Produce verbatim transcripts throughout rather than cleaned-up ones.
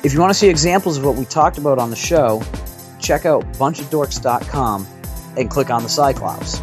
If you want to see examples of what we talked about on the show, check out bunch of dorks dot com and click on the Cyclops.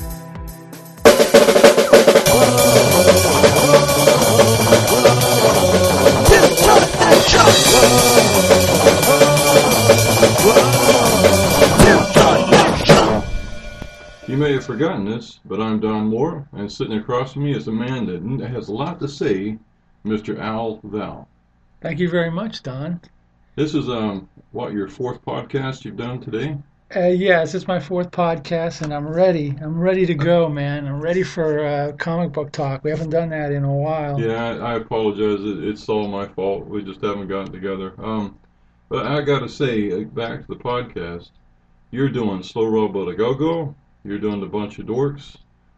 You may have forgotten this, but I'm Don Moore, and sitting across from me is a man that has a lot to say, Mister Al Val. Thank you very much, Don. This is, um, what, your fourth podcast you've done today? Uh, yes, it's my fourth podcast, and I'm ready. I'm ready to go, man. I'm ready for uh, comic book talk. We haven't done that in a while. Yeah, I, I apologize. It, it's all my fault. We just haven't gotten together. Um, but I got to say, back to the podcast, you're doing Slow Robot A Go-Go. You're doing the Bunch of Dorks,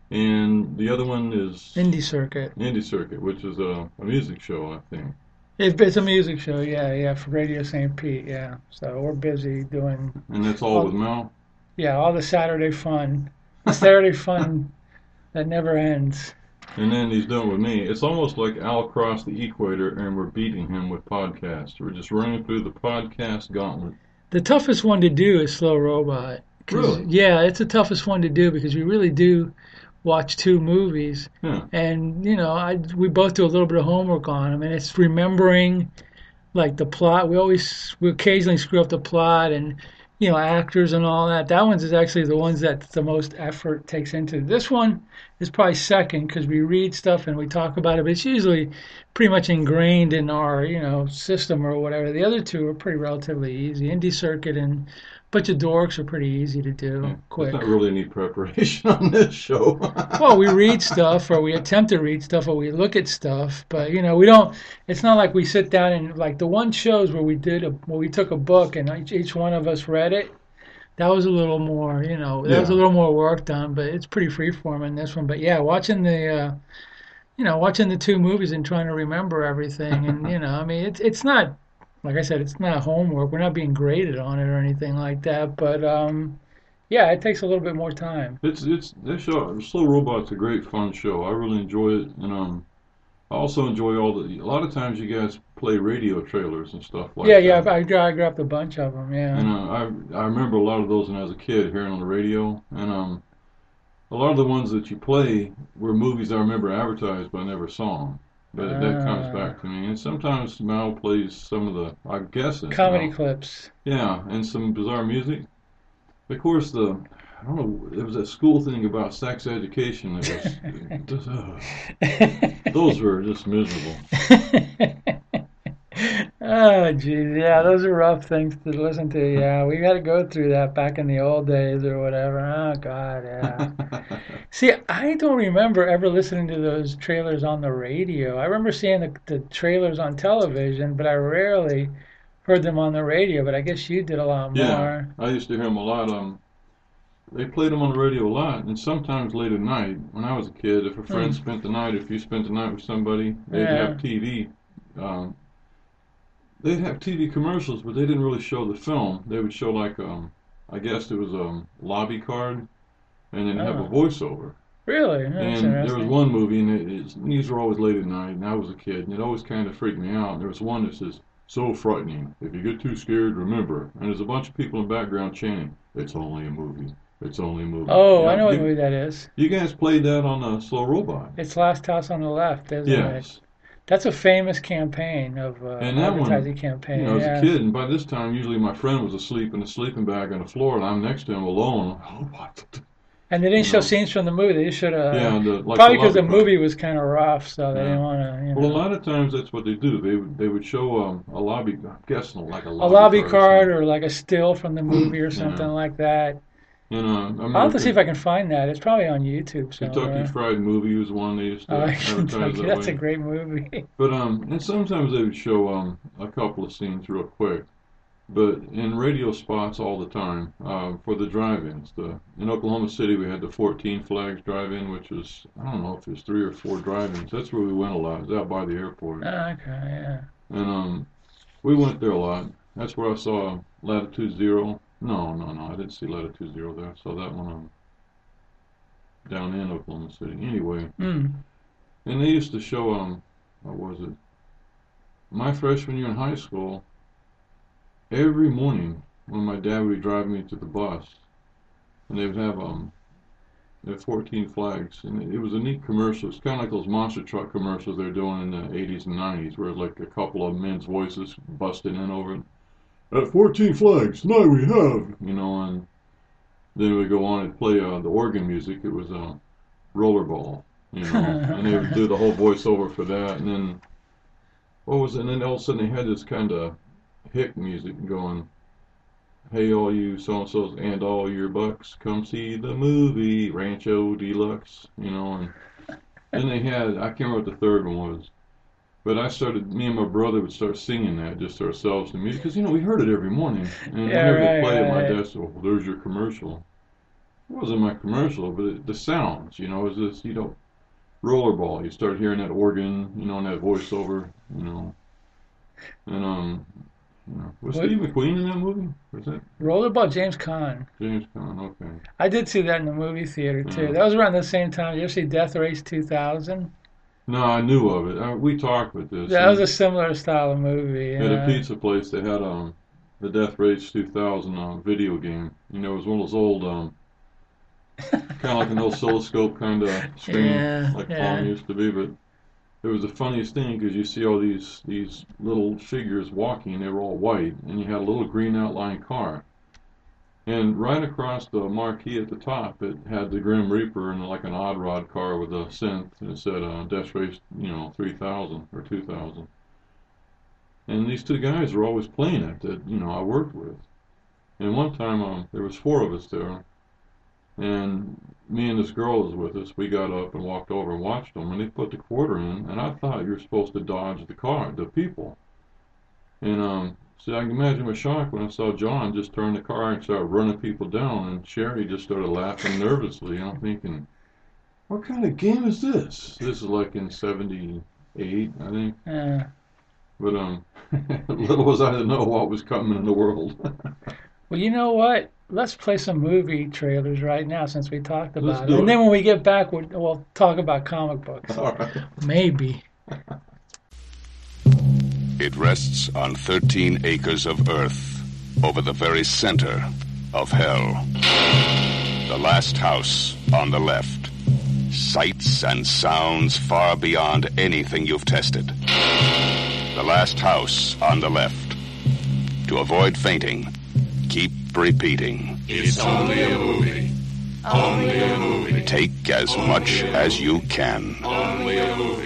and the other one is Indie Circuit. Indie Circuit, which is a, a music show, I think. It, it's a music show, yeah, yeah, for Radio Saint Pete, yeah. So we're busy doing. And that's all, all with Mel. Yeah, all the Saturday fun, the Saturday fun that never ends. And then he's doing with me. It's almost like Al crossed the equator, and we're beating him with podcasts. We're just running through the podcast gauntlet. The toughest one to do is Slow Robot. Really? Yeah, it's the toughest one to do because we really do watch two movies. Yeah. And, you know, I we both do a little bit of homework on them. And it's remembering, like, the plot. We always, we occasionally screw up the plot and, you know, actors and all that. That one's is actually the ones that the most effort takes into. This one is probably second because we read stuff and we talk about it. But it's usually pretty much ingrained in our, you know, system or whatever. The other two are pretty relatively easy. Indie Circuit and Bunch of Dorks are pretty easy to do, yeah, quick. There's not really any preparation on this show. Well, we read stuff, or we attempt to read stuff, or we look at stuff, but you know, we don't. It's not like we sit down and like the one shows where we did a, where we took a book and each, each one of us read it. That was a little more, you know, that yeah. was a little more work done, but it's pretty freeform in this one. But yeah, watching the, uh, you know, watching the two movies and trying to remember everything, and you know, I mean, it's it's not. Like I said, it's not homework. We're not being graded on it or anything like that. But um, yeah, it takes a little bit more time. It's it's this show. Slow Robot's a great fun show. I really enjoy it, and um, I also enjoy all the. A lot of times you guys play radio trailers and stuff like yeah, that. Yeah, yeah. I, I grabbed a bunch of them. Yeah. And uh, I I remember a lot of those when I was a kid hearing on the radio, and um, a lot of the ones that you play were movies I remember advertised but I never saw them. But that comes back to me. And sometimes Mal plays some of the, I guess it's comedy Mal. clips. Yeah, and some bizarre music. Of course, the, I don't know, there was that school thing about sex education that was, just, uh, those were just miserable. Oh, geez, yeah, those are rough things to listen to. Yeah, we got to go through that back in the old days or whatever. Oh, God, yeah. See, I don't remember ever listening to those trailers on the radio. I remember seeing the, the trailers on television, but I rarely heard them on the radio. But I guess you did a lot more. Yeah, I used to hear them a lot. Um, they played them on the radio a lot, and sometimes late at night. When I was a kid, if a friend mm. spent the night, if you spent the night with somebody, they'd yeah. have T V. Um, they'd have T V commercials, but they didn't really show the film. They would show like, um, I guess it was a um, lobby card, and then oh. have a voiceover. Really? That's and there was one movie, and it, it's, these were always late at night, and I was a kid, and it always kind of freaked me out. And there was one that says, "So frightening. If you get too scared, remember." And there's a bunch of people in the background chanting, "It's only a movie. It's only a movie." Oh, you know, I know you, what movie that is. You guys played that on a Slow Robot. It's Last House on the Left, isn't yes. it? That's a famous campaign of uh, and that advertising one, campaign. You know, yeah. as a kid, and by this time, usually my friend was asleep in a sleeping bag on the floor, and I'm next to him alone. Oh, what? And they didn't you show know. scenes from the movie. They just showed a yeah, the, like probably because the, the part. movie was kind of rough, so they yeah. didn't want to. You know. Well, a lot of times that's what they do. They would they would show um, a lobby, I'm guessing like a lobby, a lobby card, card or, or like a still from the movie or something yeah. like that. You know, I I'll have to see if I can find that. It's probably on YouTube somewhere. Kentucky Fried Movie was one they used to Oh, advertise Kentucky, that that's way. a great movie. But um, and sometimes they would show um a couple of scenes real quick. But in radio spots all the time uh, for the drive-ins. The in Oklahoma City we had the fourteen Flags drive-in, which was I don't know if there's three or four drive-ins. That's where we went a lot. It was out by the airport. Oh, okay, yeah. And um, we went there a lot. That's where I saw Latitude Zero. No, no, no. I didn't see Latitude Zero there. I saw that one um, down in Oklahoma City. Anyway, mm. and they used to show um, what was it? My freshman year in high school. every morning when my dad would drive me to the bus, and they would have um, they had fourteen flags, and it was a neat commercial. It's kind of like those monster truck commercials they're doing in the eighties and nineties, where like a couple of men's voices busting in over it. At fourteen flags, tonight we have, you know, and then we go on and play uh, the organ music. It was a uh, rollerball, you know, and they would do the whole voiceover for that, and then what was it? And then all of a sudden they had this kind of hick music going. Hey, all you so-and-sos and all your bucks, come see the movie Rancho Deluxe, you know, and then they had, I can't remember what the third one was, but I started, me and my brother would start singing that just to ourselves, the music, because, you know, we heard it every morning, and Yeah, whenever right, they play it, my right. dad said, well, there's your commercial. It wasn't my commercial, but it, the sounds, you know, it was this, you know, rollerball, you start hearing that organ, you know, and that voiceover, you know, and, um, you know, was What- Steve McQueen in that movie? Was that Rollerball, James Caan. James Caan? Okay. I did see that in the movie theater too. Yeah. That was around the same time. You ever see Death Race two thousand? No, I knew of it. I, we talked with this. That was a and similar style of movie. at a yeah. pizza place, they had um the Death Race two thousand um, video game. You know, it was one of those old um kind of like an oscilloscope kind of screen, Yeah, like yeah. Pong used to be. But it was the funniest thing because you see all these these little figures walking. They were all white, and you had a little green outline car. And right across the marquee at the top, it had the Grim Reaper and like an odd rod car with a synth, and it said uh, Death Race, you know, three thousand or two thousand. And these two guys were always playing it that, you know, I worked with. And one time, um, there was four of us there, and me and this girl was with us. We got up and walked over and watched them, and they put the quarter in, and I thought you were supposed to dodge the car, the people. And um, so I can imagine my shock when I saw John just turn the car and start running people down, and Sherry just started laughing nervously. And I'm thinking, what kind of game is this? This is like in seventy-eight, I think. Yeah. But um, little was I to know what was coming in the world. Well, you know what? Let's play some movie trailers right now since we talked Let's about do it. And it. then when we get back, we'll, we'll talk about comic books. All right. Maybe. It rests on thirteen acres of earth over the very center of hell. The last house on the left. Sights and sounds far beyond anything you've tested. The last house on the left. To avoid fainting, keep repeating. It's only a movie. Only a movie. Take as much as you can. Only a movie.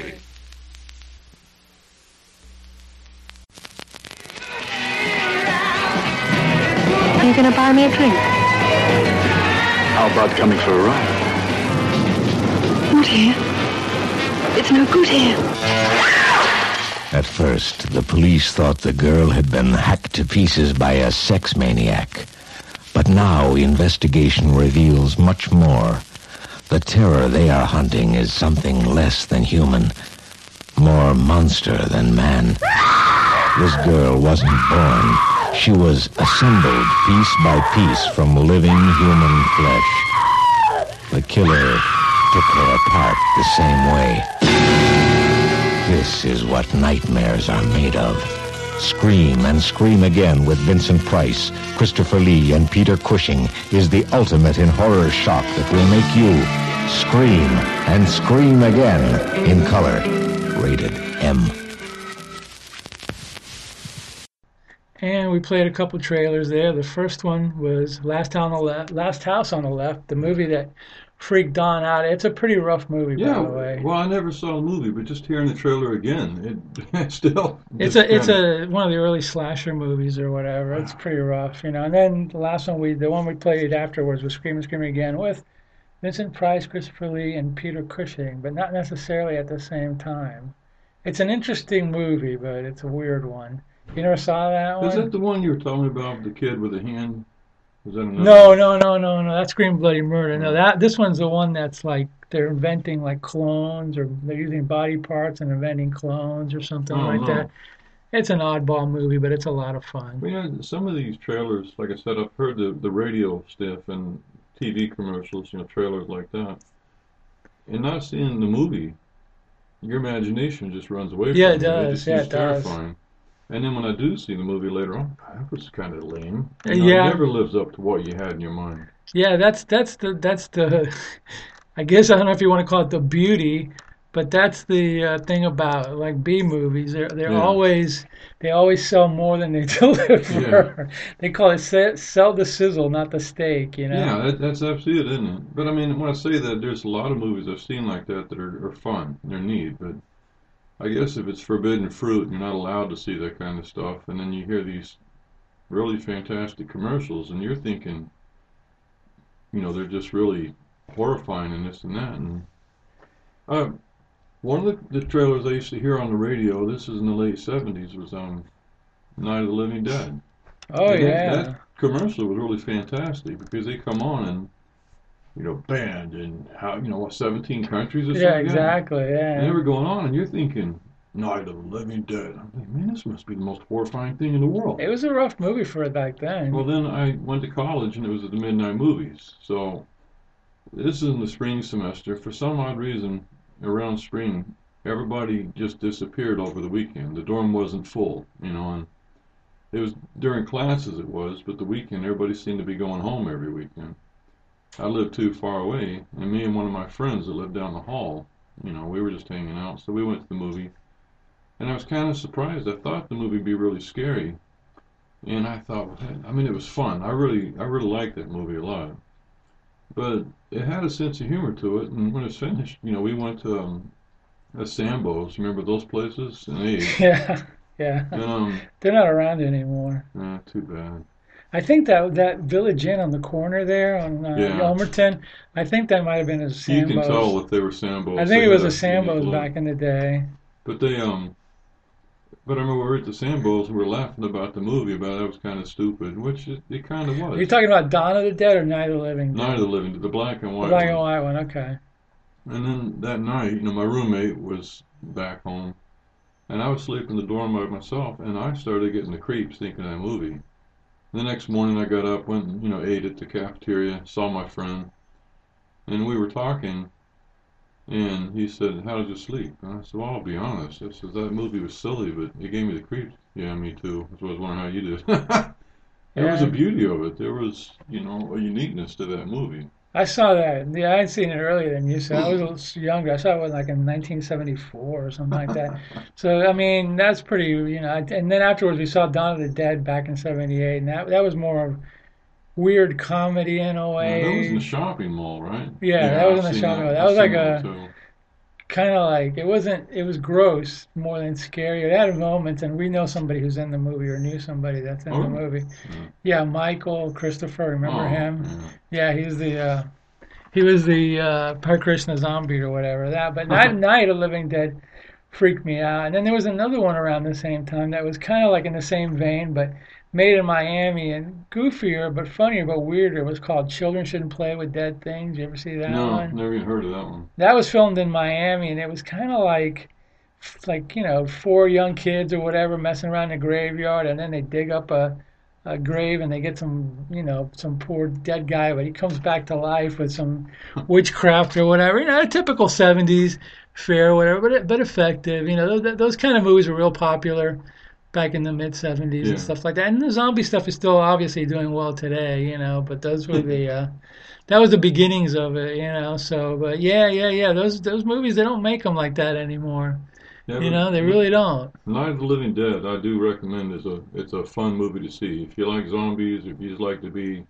Are you going to buy me a drink? How about coming for a ride? Not here. It's no good here. At first, the police thought the girl had been hacked to pieces by a sex maniac. But now investigation reveals much more. The terror they are hunting is something less than human, more monster than man. This girl wasn't born. She was assembled piece by piece from living human flesh. The killer took her apart the same way. This is what nightmares are made of. Scream and Scream Again with Vincent Price, Christopher Lee, and Peter Cushing is the ultimate in horror shock that will make you scream and scream again in color. Rated M. And we played a couple trailers there. The first one was Last on the Left, Last House on the Left, the movie that freaked Don out. It's a pretty rough movie, Yeah, by the way. well, I never saw the movie, but just hearing the trailer again, it, it still. It's just a it's kinda- a one of the early slasher movies or whatever. It's pretty rough, you know. And then the last one we the one we played afterwards was Scream and Scream Again with Vincent Price, Christopher Lee, and Peter Cushing, but not necessarily at the same time. It's an interesting movie, but it's a weird one. You never saw that one? Is that the one you were telling me about, the kid with the hand? Is that another No, one? no, no, no, no. That's Scream Bloody Murder. No, that this one's the one that's like they're inventing like clones, or they're using body parts and inventing clones or something Oh, like no. that. It's an oddball movie, but it's a lot of fun. Well, you know, some of these trailers, like I said, I've heard the, the radio stuff and T V commercials, you know, trailers like that. And not seeing the movie, your imagination just runs away Yeah, from it you. does. just Yeah, seems it does. terrifying. And then when I do see the movie later on, that was kind of lame. Uh, You know, yeah. It never lives up to what you had in your mind. Yeah, that's that's the that's the I guess I don't know if you want to call it the beauty, but that's the uh, thing about like B movies. They're they're Yeah. always they always sell more than they deliver. They call it se- sell the sizzle, not the steak. You know. Yeah, that, that's absolutely it, isn't it? But I mean, when I say that, there's a lot of movies I've seen like that that are, are fun. They're neat, but I guess if it's forbidden fruit, you're not allowed to see that kind of stuff. And then you hear these really fantastic commercials, and you're thinking, you know, they're just really horrifying and this and that. And uh, one of the, the trailers I used to hear on the radio, this is in the late seventies, was um, Night of the Living Dead. Oh And yeah. That, that commercial was really fantastic because they come on and, you know, banned in how, you know, what, seventeen countries or something? Yeah, like that? exactly. And they Yeah. were going on, and you're thinking, Night of the Living Dead. I'm thinking, man, this must be the most horrifying thing in the world. It was a rough movie for it back then. Well, then I went to college, and it was at the Midnight Movies. So this is in the spring semester. For some odd reason, around spring, everybody just disappeared over the weekend. The dorm wasn't full, you know, and it was during classes it was, but the weekend, everybody seemed to be going home every weekend. I lived too far away, and me and one of my friends that lived down the hall, you know, we were just hanging out, so we went to the movie. And I was kind of surprised. I thought the movie would be really scary. And I thought, I mean, it was fun. I really, I really liked that movie a lot. But it had a sense of humor to it. And when it's finished, you know, we went to um, a Sambo's. Remember those places? And they, Yeah, yeah. and, um, They're not around anymore. eh, too bad. I think that that Village Inn on the corner there on uh, Yeah. Elmerton, I think that might have been a Sambo's. You can tell if they were Sambo's. I think They it was had a Sambo's unique look. back in the day. But they, um, but I remember we were at the Sambo's and we were laughing about the movie, about it was kind of stupid, which it, it kind of was. Are you talking about Dawn of the Dead or Night of the Living Dead? Night of the Living, the black and The white. black and one. white one, okay. And then that night, you know, my roommate was back home, and I was sleeping in the dorm by myself, and I started getting the creeps thinking of that movie. The next morning I got up, went, you know, ate at the cafeteria, saw my friend, and we were talking, and he said, how did you sleep? And I said, well, I'll be honest. I said, that movie was silly, but it gave me the creeps. Yeah, me too. That's what I was wondering how you did. There was Yeah. a beauty of it. There was, you know, a uniqueness to that movie. I saw that. Yeah, I had seen it earlier than you said. I was a little younger. I saw it like in nineteen seventy-four or something like that. So, I mean, that's pretty, you know. And then afterwards, we saw Dawn of the Dead back in seventy-eight, and that, that was more weird comedy in a Yeah, way. that was in the shopping mall, right? Yeah, that was in I've the seen shopping mall. That I've was like seen a- too. Kind of like, it wasn't, it was gross more than scary. It had moments, and we know somebody who's in the movie or knew somebody that's in Oh, the movie. yeah. Yeah, Michael Christopher, remember Oh, him? yeah. Yeah, he's the uh, he was the uh, Hare Krishna zombie or whatever that. But Night Night of the Living Dead freaked me out. And then there was another one around the same time that was kind of like in the same vein, but made in Miami and goofier, but funnier, but weirder. It was called Children Shouldn't Play with Dead Things. You ever see that No, one? never even heard of that one. That was filmed in Miami, and it was kind of like, like you know, four young kids or whatever messing around in a graveyard, and then they dig up a, a grave and they get some, you know, some poor dead guy, but he comes back to life with some witchcraft or whatever. You know, a typical seventies fare or whatever, but but effective. You know, those, those kind of movies were real popular back in the mid seventies Yeah. and stuff like that. And the zombie stuff is still obviously doing well today, you know, but those were the uh, that was the beginnings of it, you know. So, but yeah, yeah, yeah, those those movies, they don't make them like that anymore. Yeah, You but know, they really don't. Night of the Living Dead, I do recommend. Is a it's a fun movie to see. If you like zombies, if you just like to be,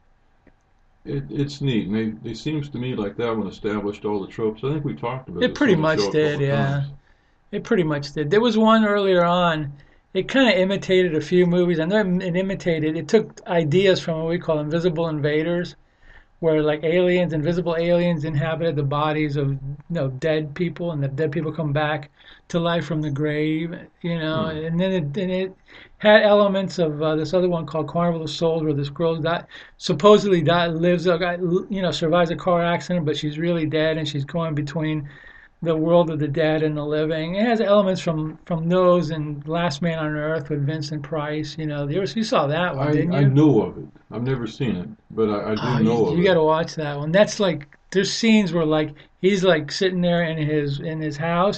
it, it's neat. And they, it seems to me like that one established all the tropes. I think we talked about It this pretty on the much show a did, couple yeah. times. It pretty much did. There was one earlier on. It kind of imitated a few movies. I know it imitated. It took ideas from what we call invisible invaders, where like aliens, invisible aliens, inhabited the bodies of you know dead people, and the dead people come back to life from the grave. You know, Hmm. and then it, and it had elements of uh, this other one called Carnival of Souls, where this girl died, supposedly died, lives, uh, got, you know, survives a car accident, but she's really dead, and she's going between the world of the dead and the living. It has elements from from those and Last Man on Earth with Vincent Price. You know, there was, you saw that one, I, didn't you? I know of it. I've never seen it, but I, I do Oh, know you, of you it. got to watch that one. That's like there's scenes where like he's like sitting there in his in his house,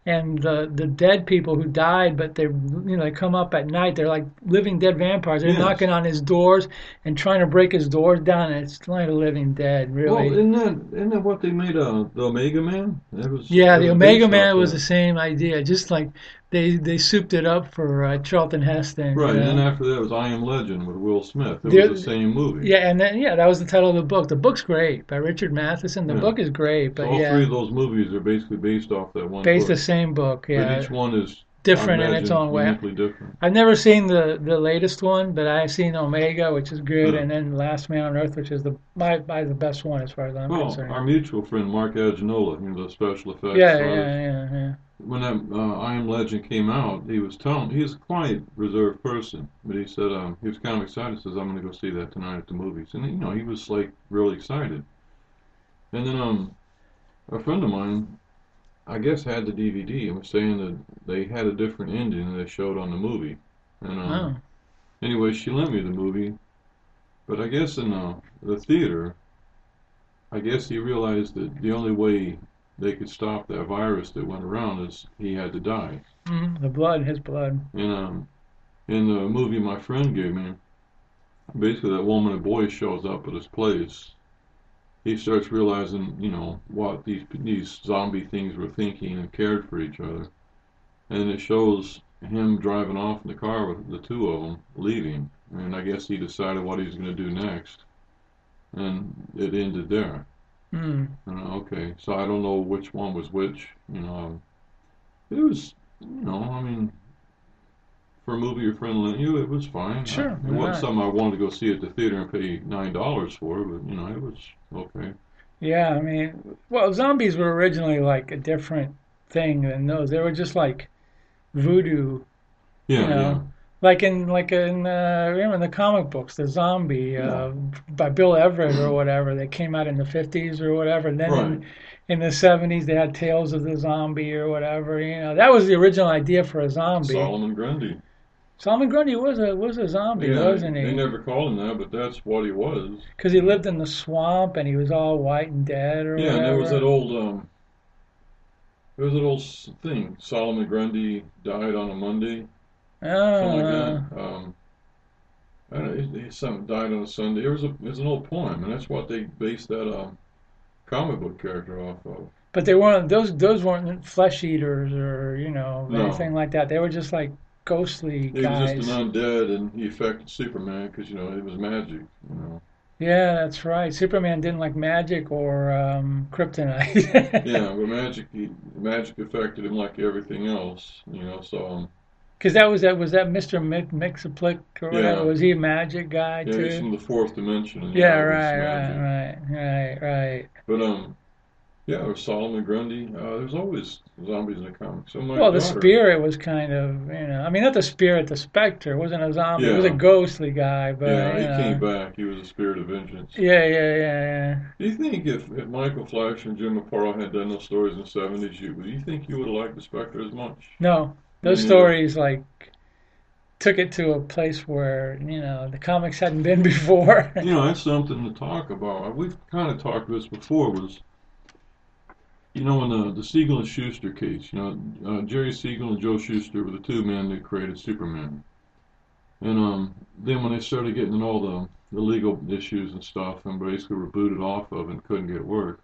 and the the dead people who died, but they you know they come up at night. They're like living dead vampires. They're Yes. knocking on his doors and trying to break his doors down. And it's like a living dead, really. Well, isn't that isn't that what they made uh, the Omega Man? That was Yeah, that the was Omega based Man off was that. the same idea. Just like they they souped it up for uh, Charlton Heston. Right, you and then know? after that was I Am Legend with Will Smith. It There- was the same movie. Yeah, and then yeah, that was the title of the book. The book's great by Richard Matheson. The Yeah. book is great, So but all yeah, three of those movies are basically based off that one based book. the same book. But Yeah, each one is different I in its imagine, own way. uniquely different. I've never seen the the latest one, but I've seen Omega, which is good, Yeah. and then Last Man on Earth, which is the my, my the best one as far as I'm Well, concerned. our mutual friend Mark Aginola, you know, the special effects yeah, artist, yeah, yeah, yeah. when that uh, I Am Legend came out, he was telling, he's a quiet, reserved person, but he said um, he was kind of excited. He says, I'm going to go see that tonight at the movies. And, you know, he was, like, really excited. And then um, a friend of mine, I guess, had the D V D and was saying that they had a different ending than they showed on the movie. And um, Oh, anyway, she lent me the movie, but I guess in the, the theater, I guess he realized that the only way they could stop that virus that went around is he had to die. mm, the blood, his blood. And um, in the movie my friend gave me, basically that woman and boy shows up at his place. He starts realizing, you know, what these these zombie things were thinking and cared for each other. And it shows him driving off in the car with the two of them leaving. And I guess he decided what he was going to do next. And it ended there. Mm. Uh, okay, so I don't know which one was which. You know, it was, you know, I mean, for a movie your friend lent you, it was fine. Sure, I, it why wasn't not? something I wanted to go see at the theater and pay nine dollars for, but you know, it was okay. Yeah, I mean, well, zombies were originally like a different thing than those. They were just like voodoo, Yeah, you know, like in like in uh, remember in the comic books, the Zombie uh, by Bill Everett or whatever. They came out in the fifties or whatever. And then Right. in, in the seventies, they had Tales of the Zombie or whatever. You know, that was the original idea for a yeah. zombie. Solomon Grundy. Solomon Grundy was a was a zombie, Yeah, wasn't they he? never called him that, but that's what he was. Because he lived in the swamp and he was all white and dead or Yeah, whatever. and there was that old, um, there was that old s- thing. Solomon Grundy died on a Monday. Oh, Something like uh, that. Um, I don't know, he, he some died on a Sunday. It was a, it was an old poem, and that's what they based that um, comic book character off of. but they weren't those those weren't flesh eaters or you know No. anything like that. They were just like ghostly He guys. was just an undead, and he affected Superman because you know it was magic. You know. Yeah, that's right. Superman didn't like magic or um, kryptonite. Yeah, but magic, he, magic affected him like everything else. You know, so um, Because that was that was that Mister Mi- Mixaplick or whatever. Yeah. Was he a magic guy yeah, he's too? from the fourth dimension. And, you Yeah, know, it's right, magic. right, right, right, right. But um, yeah, there was Solomon Grundy. Uh, there's always zombies in the comics. So my Well, the daughter, spirit was kind of, you know, I mean, not the spirit, the specter wasn't a zombie. It was a Yeah. ghostly guy, but Yeah, you he know. came back. He was a spirit of vengeance. Yeah, yeah, yeah, Do you think if, if Michael Fleischer and Jim Aparo had done those stories in the seventies, you, do you think you would have liked the Spectre as much? No, those Me neither. stories like took it to a place where you know the comics hadn't been before. You know, that's something to talk about. We've kind of talked about this before. Was you know in the the Siegel and Schuster case, you know uh, Jerry Siegel and Joe Shuster were the two men that created Superman, and um, then when they started getting in all the the legal issues and stuff, and basically were booted off of and couldn't get work.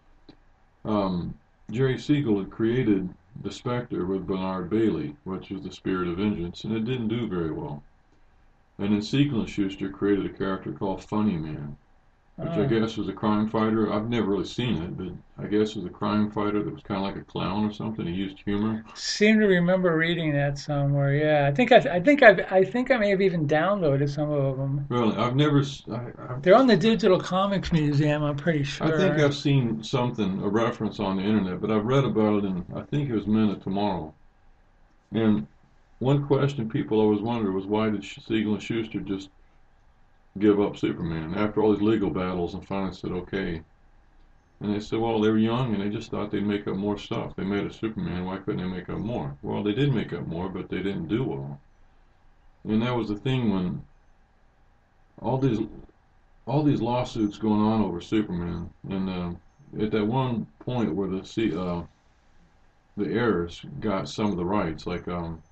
Um, Jerry Siegel had created the Spectre with Bernard Bailey, which is the spirit of vengeance, and it didn't do very well. And then Siegel and Schuster created a character called Funny Man, which I Oh. guess was a crime fighter. I've never really seen it, but I guess it was a crime fighter that was kind of like a clown or something. He used humor. Seem to remember reading that somewhere. Yeah, I think I, I think I, I think I may have even downloaded some of them. Really, I've never. s- I, I, They're on the Digital Comics Museum. I'm pretty sure. I think I've seen something, a reference on the internet, but I've read about it in, I think it was Men of Tomorrow. And one question people always wonder was why did Siegel and Schuster just give up Superman after all these legal battles and finally said okay. And they said, well, they were young and they just thought they'd make up more stuff. They made a Superman, why couldn't they make up more? Well, they did make up more, but they didn't do well. And that was the thing when all these all these lawsuits going on over Superman, and uh, at that one point where the C, uh, the heirs got some of the rights. Like um,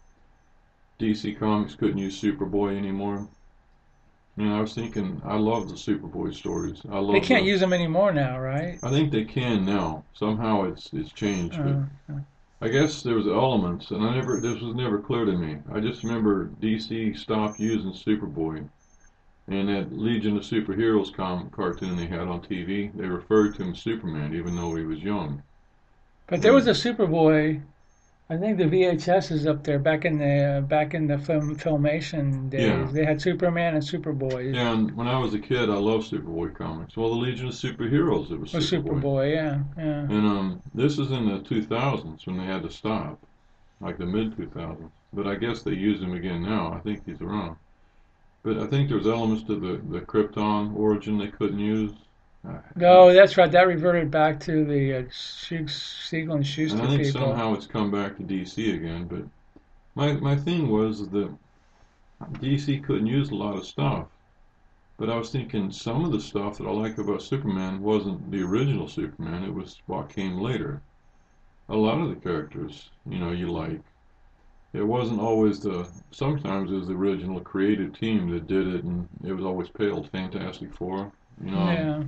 D C Comics couldn't use Superboy anymore. You know, I was thinking, I love the Superboy stories. I love. They can't the, use them anymore now, right? I think they can now. Somehow it's it's changed, but Uh, I guess there was elements, and I never. This was never clear to me. I just remember D C stopped using Superboy, and that Legion of Superheroes com- cartoon they had on T V, they referred to him as Superman, even though he was young. but there was a Superboy. I think the V H S is up there back in the back in the film filmation days. Yeah. They had Superman and Superboy. Yeah, and when I was a kid, I loved Superboy comics. Well, the Legion of Superheroes, it was Or Superboy. Superboy, yeah, yeah. And um, this is in the two thousands when they had to stop, like the mid two thousands. But I guess they use him again now. I think he's around. But I think there's elements to the, the Krypton origin they couldn't use. No, that's right. That reverted back to the uh, Siegel and Schuster And I think people. somehow it's come back to D C again. But my my thing was that D C couldn't use a lot of stuff. But I was thinking some of the stuff that I like about Superman wasn't the original Superman. It was what came later. A lot of the characters, you know, you like. It wasn't always the. Sometimes it was the original creative team that did it, and it was always paled Fantastic Four. You know. Yeah.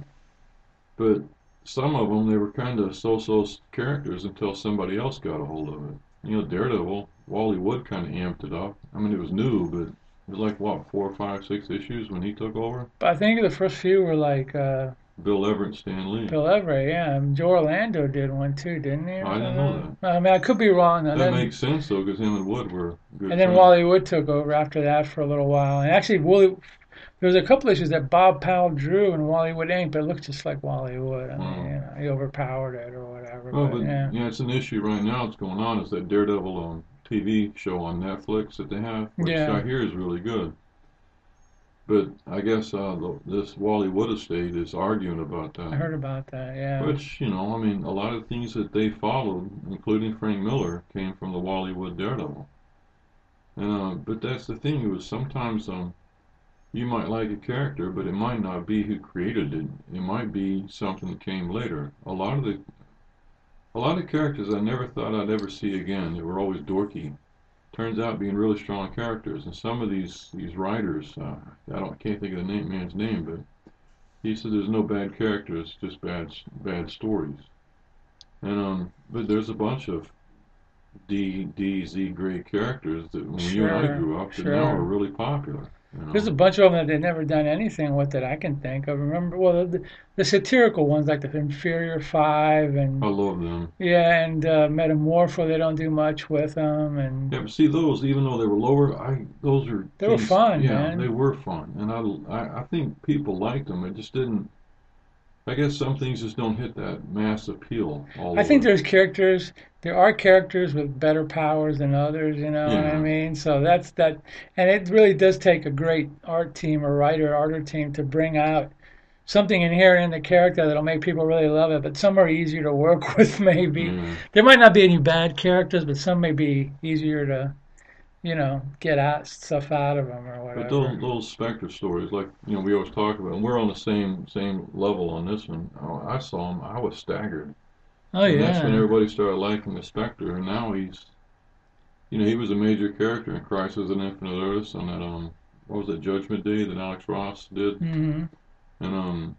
But some of them, they were kind of so-so characters until somebody else got a hold of it. You know, Daredevil, Wally Wood kind of amped it up. I mean, it was new, but it was like, what, four, five, six issues when he took over? But I think the first few were like uh, Bill Everett and Stan Lee. Bill Everett, yeah. And Joe Orlando did one too, didn't he? or I didn't know something? I mean, I could be wrong. That And then, makes sense, though, because him and Wood were good and then friends. Wally Wood took over after that for a little while. And actually, Wooly, there was a couple issues that Bob Powell drew and Wally Wood inked, but it looked just like Wally Wood. I mean, Wow. you know, he overpowered it or whatever. Well, but, but yeah. yeah, it's an issue right now that's going on, is that Daredevil um, T V show on Netflix that they have, which Yeah. I hear is really good. But I guess uh, the, this Wally Wood estate is arguing about that. I heard about that, yeah. Which, you know, I mean, a lot of things that they followed, including Frank Miller, came from the Wally Wood Daredevil. And uh, but that's the thing, it was sometimes um, you might like a character, but it might not be who created it. It might be something that came later. A lot of the, a lot of characters I never thought I'd ever see again. They were always dorky. Turns out being really strong characters. And some of these these writers, uh, I don't can't think of the name, man's name, but he said there's no bad characters, just bad bad stories. And um, but there's a bunch of D, D, Z grade characters that when you and I Sure, grew up that sure. now are really popular. You know? There's a bunch of them that they've never done anything with that I can think of. Remember, well, the, the satirical ones like the Inferior Five and I love them. yeah, and uh, Metamorpho. They don't do much with them, and Yeah, but see those, even though they were lower, I those are They were things- fun, Yeah, man. they were fun, and I, I I think people liked them. It just didn't. I guess some things just don't hit that mass appeal. All I think over. there's characters. There are characters with better powers than others. You know what I Yeah. mean? So that's that, and it really does take a great art team or writer, arter team to bring out something inherent in the character that'll make people really love it. But some are easier to work with, maybe. Yeah. There might not be any bad characters, but some may be easier to, you know, get out stuff out of them or whatever. But those those Spectre stories, like you know, we always talk about, and we're on the same same level on this one. Oh, I saw him, I was staggered. oh And yeah. that's when everybody started liking the Spectre, and now he's, you know, he was a major character in Crisis on Infinite Earths on that um, what was it, Judgment Day that Alex Ross did, hmm and um,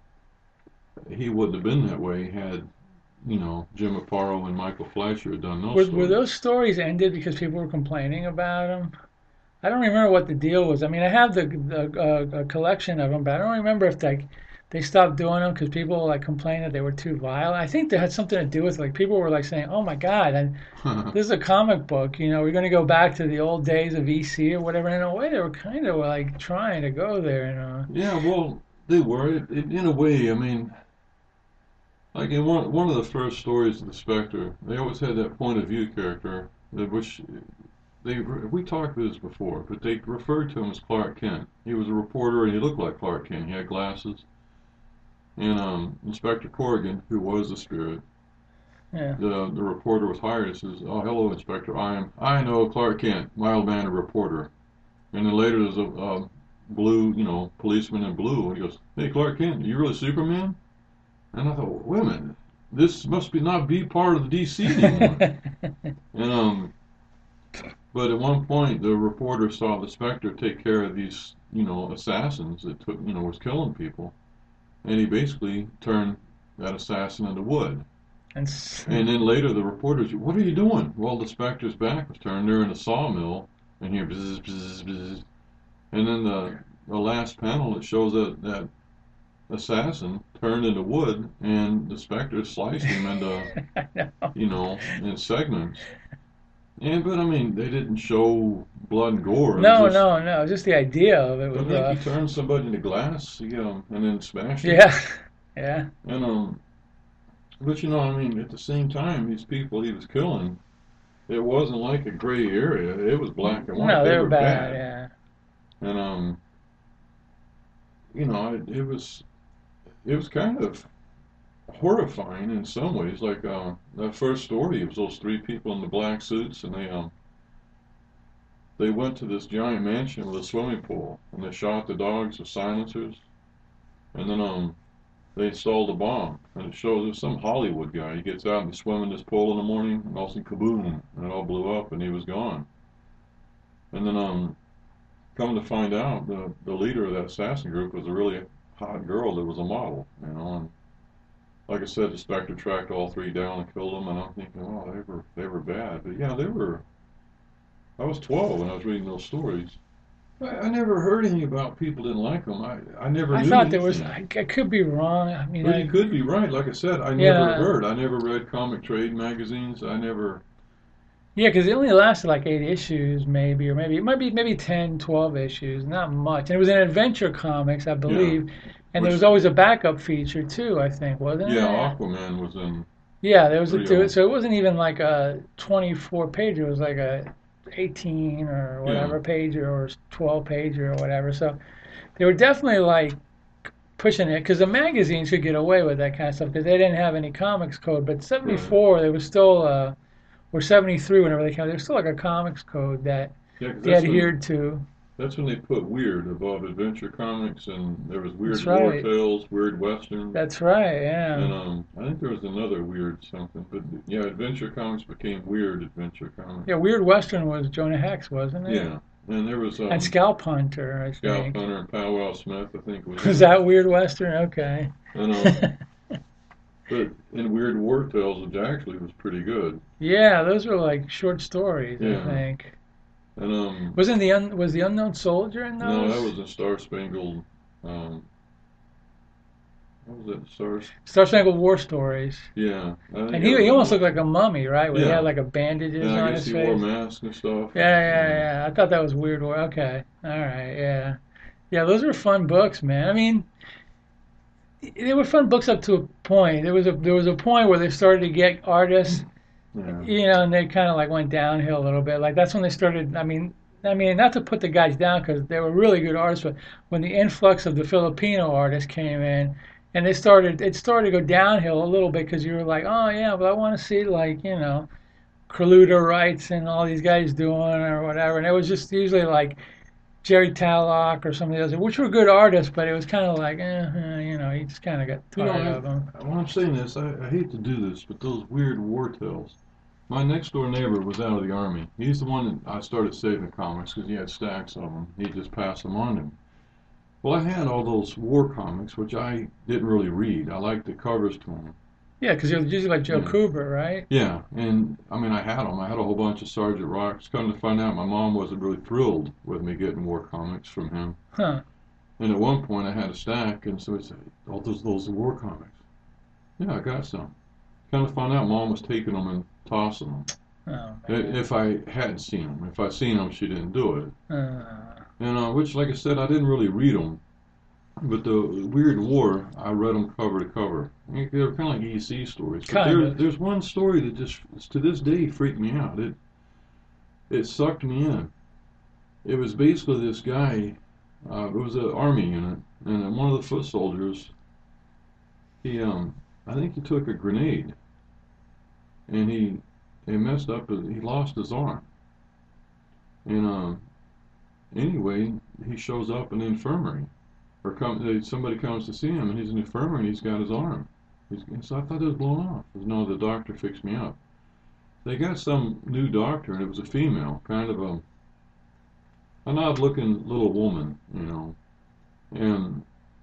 he wouldn't have been that way had, you know, Jim Aparo and Michael Fleischer had done those Were, stories. were those stories ended because people were complaining about them? I don't remember what the deal was. I mean, I have the, the uh, a collection of them, but I don't remember if they they stopped doing them because people like complained that they were too violent. I think they had something to do with like people were like saying, "Oh my God, and this is a comic book. You know, we're going to go back to the old days of E C or whatever." And in a way, they were kind of like trying to go there. You know. Yeah, well, they were. It, it, in a way, I mean, like in one one of the first stories of the Spectre, they always had that point of view character, that which they we talked about this before, but they referred to him as Clark Kent. He was a reporter, and he looked like Clark Kent. He had glasses. And um, Inspector Corrigan, who was the Spirit, Yeah. the the reporter was hired and says, "Oh, hello, Inspector. I am I know Clark Kent, mild-mannered reporter." And then later there's a, a blue, you know, policeman in blue, and he goes, "Hey, Clark Kent, are you really Superman?" And I thought, wait a minute, this must be not be part of the D C anymore. and um, but at one point, the reporter saw the Spectre take care of these, you know, assassins that took, you know, was killing people, and he basically turned that assassin into wood. And, and then later, the reporters, what are you doing? Well, the Spectre's back was turned. They're in a sawmill, and here, bzz, bzz, bzz. And then the the last panel, it shows that that assassin turned into wood, and the Spectre sliced him into, know. you know, in segments. And but I mean, they didn't show blood and gore. No, just, no, no. Just the idea of it was. I think rough. he turned somebody into glass, you know, and then smashed it. Yeah, yeah. And um, but you know, I mean, at the same time, these people he was killing, it wasn't like a gray area. It was black and white. No, they, they were were bad. bad. Yeah. And um, you know, it, it was, it was kind of horrifying in some ways. Like uh, that first story, it was those three people in the black suits, and they um, they went to this giant mansion with a swimming pool, and they shot the dogs with silencers, and then um, they installed a bomb, and it shows there's some Hollywood guy. He gets out and he's swimming this pool in the morning, and all of a sudden, kaboom, and it all blew up, and he was gone. And then um, come to find out, the the leader of that assassin group was a really hot girl that was a model, you know. And like I said, the Spectre tracked all three down and killed them, and I'm thinking, oh, they were they were bad. But yeah, they were. I was twelve when I was reading those stories. I, I never heard anything about people didn't like them. I I never. I knew thought anything. there was. I, I could be wrong. I mean, but I, you could be right. Like I said, I Yeah. never heard. I never read comic trade magazines. I never. yeah, because it only lasted like eight issues, maybe, or maybe it might be maybe ten, twelve issues, not much. And it was in Adventure Comics, I believe. And Which- there was always a backup feature too, I think, wasn't it? Yeah, Aquaman was in. Yeah, there was a Pretty two. old. So it wasn't even like a twenty-four page. It was like a eighteen or whatever Yeah. page or twelve page or whatever. So they were definitely like pushing it because the magazines could get away with that kind of stuff because they didn't have any comics code. But seventy-four, they was still, uh, or seventy-three, whenever they came, there was still like a comics code that Yeah, 'cause they that's when- adhered to. That's when they put weird above Adventure Comics, and there was weird That's war right. tales, weird westerns. That's right. Yeah. And um, I think there was another weird something, but yeah, Adventure Comics became Weird Adventure Comics. Yeah. Weird Western was Jonah Hex, wasn't it? Yeah, and there was um, And Scalp Hunter, I Scalp think. Hunter and Pow Wow Smith, I think was. Was that Weird Western? Okay. And um, but in Weird War Tales, which actually was pretty good. Yeah, those were like short stories, I Yeah. think. And um, Wasn't the un, was the Unknown Soldier in those? no, that was in Star Spangled. Um, what was it? Star. Star Spangled War Stories. Yeah. I think And he, that he was- almost looked like a mummy, right? Where he Yeah. had like a bandages Yeah, I on guess his he face. wore masks and stuff. Yeah, yeah, yeah. I thought that was Weird War. Okay, all right, yeah, yeah. Those were fun books, man. I mean, they were fun books up to a point. There was a there was a point where they started to get artists, Yeah. you know, and they kind of like went downhill a little bit. Like that's when they started. I mean, I mean, not to put the guys down because they were really good artists, but when the influx of the Filipino artists came in, and they started, it started to go downhill a little bit because you were like, oh yeah, but I want to see like you know, Carluta Wrights and all these guys doing or whatever, and it was just usually like Jerry Tallock or some of the others, which were good artists, but it was kind of like, eh, eh, you know, you just kind of got You know, tired I, of them. when I'm saying this, I, I hate to do this, but those weird war tales. My next door neighbor was out of the army. He's the one that I started saving comics because he had stacks of them. He just passed them on to me. Well, I had all those war comics, which I didn't really read. I liked the covers to them. Yeah, because it was usually like Joe Yeah. Kubert, right? Yeah, and I mean, I had them. I had a whole bunch of Sergeant Rocks. Come to find out, my mom wasn't really thrilled with me getting war comics from him. Huh. And at one point, I had a stack, and so he said, "All those those are war comics." Yeah, I got some. Come to find out, Mom was taking them and tossing them. Oh, I- man. If I hadn't seen them, if I'd seen them, she didn't do it. Uh, And uh, which, like I said, I didn't really read them. But the Weird War, I read them cover to cover. I mean, they were kind of like E C stories. But Kind there, of. there's one story that just, to this day, freaked me out. It it sucked me in. It was basically this guy. Uh, it was an army unit, and then one of the foot soldiers. He um, I think he took a grenade. And he, he messed up. He lost his arm. And um, anyway, he shows up in the infirmary. Or come, somebody comes to see him, and he's in the infirmary, and he's got his arm. He's, so I thought it was blown off. He says, no, the doctor fixed me up. They got some new doctor, and it was a female, kind of a an odd-looking little woman, you know, and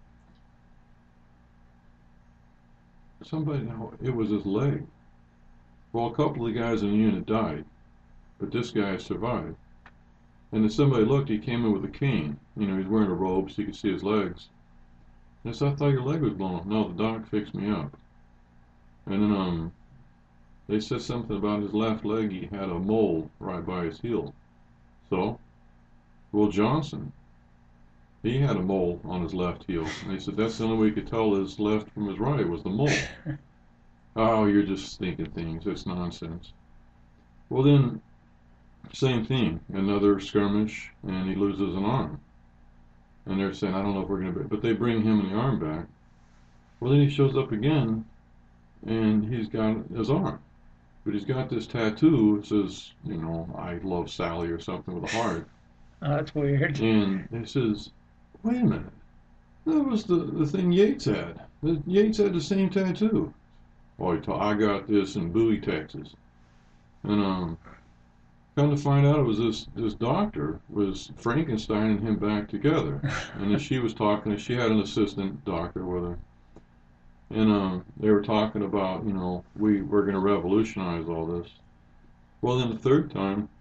somebody, it was his leg. Well, a couple of the guys in the unit died, but this guy survived. And then somebody looked, he came in with a cane. You know, he's wearing a robe so you could see his legs. And I said, I thought your leg was blown off. No, the doc fixed me up. And then um, they said something about his left leg, he had a mole right by his heel. So, Will Johnson, he had a mole on his left heel. And they said that's the only way you could tell his left from his right was the mole. Oh, you're just thinking things. That's nonsense. Well, then, same thing. Another skirmish, and he loses an arm. And they're saying, I don't know if we're going to be... But they bring him and the arm back. Well, then he shows up again, and he's got his arm. But he's got this tattoo that says, you know, I love Sally or something with a heart. Oh, that's weird. And he says, wait a minute. That was the, the thing Yates had. The, Yates had the same tattoo. Oh, he told, I got this in Bowie, Texas. And um, come to find out it was this, this doctor was Frankensteining him back together. And then she was talking, and she had an assistant doctor with her. And um, they were talking about, you know, we, we're going to revolutionize all this. Well, then the third time,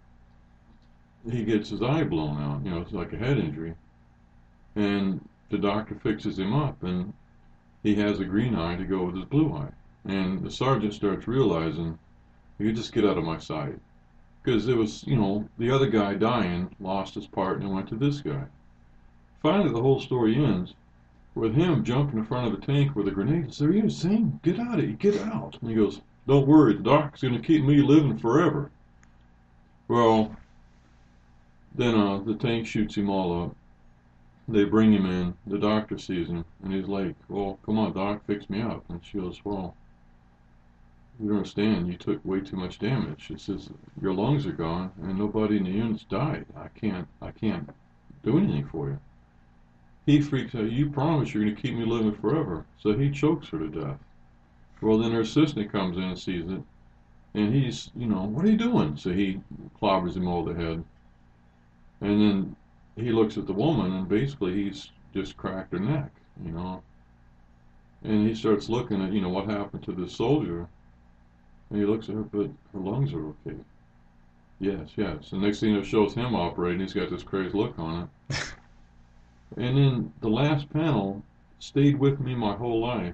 he gets his eye blown out. You know, it's like a head injury. And the doctor fixes him up, and he has a green eye to go with his blue eye. And the sergeant starts realizing, you just get out of my sight. Because it was, you know, the other guy dying, lost his part, and went to this guy. Finally, the whole story ends with him jumping in front of a tank with a grenade and says, are you insane? Get out of here, get out. And he goes, don't worry, the doc's going to keep me living forever. Well, then uh, the tank shoots him all up. They bring him in. The doctor sees him, and he's like, well, come on, doc, fix me up. And she goes, well, you don't understand. You took way too much damage. She says, your lungs are gone, and nobody in the unit's died. I can't, I can't do anything for you. He freaks out. You promise you're going to keep me living forever. So he chokes her to death. Well, then her assistant comes in and sees it, and he's, you know, what are you doing? So he clobbers him over the head. And then he looks at the woman, and basically he's just cracked her neck, you know. And he starts looking at, you know, what happened to this soldier. And he looks at her, but her lungs are okay. Yes, yes. And next thing it shows him operating, he's got this crazy look on it. And then the last panel stayed with me my whole life.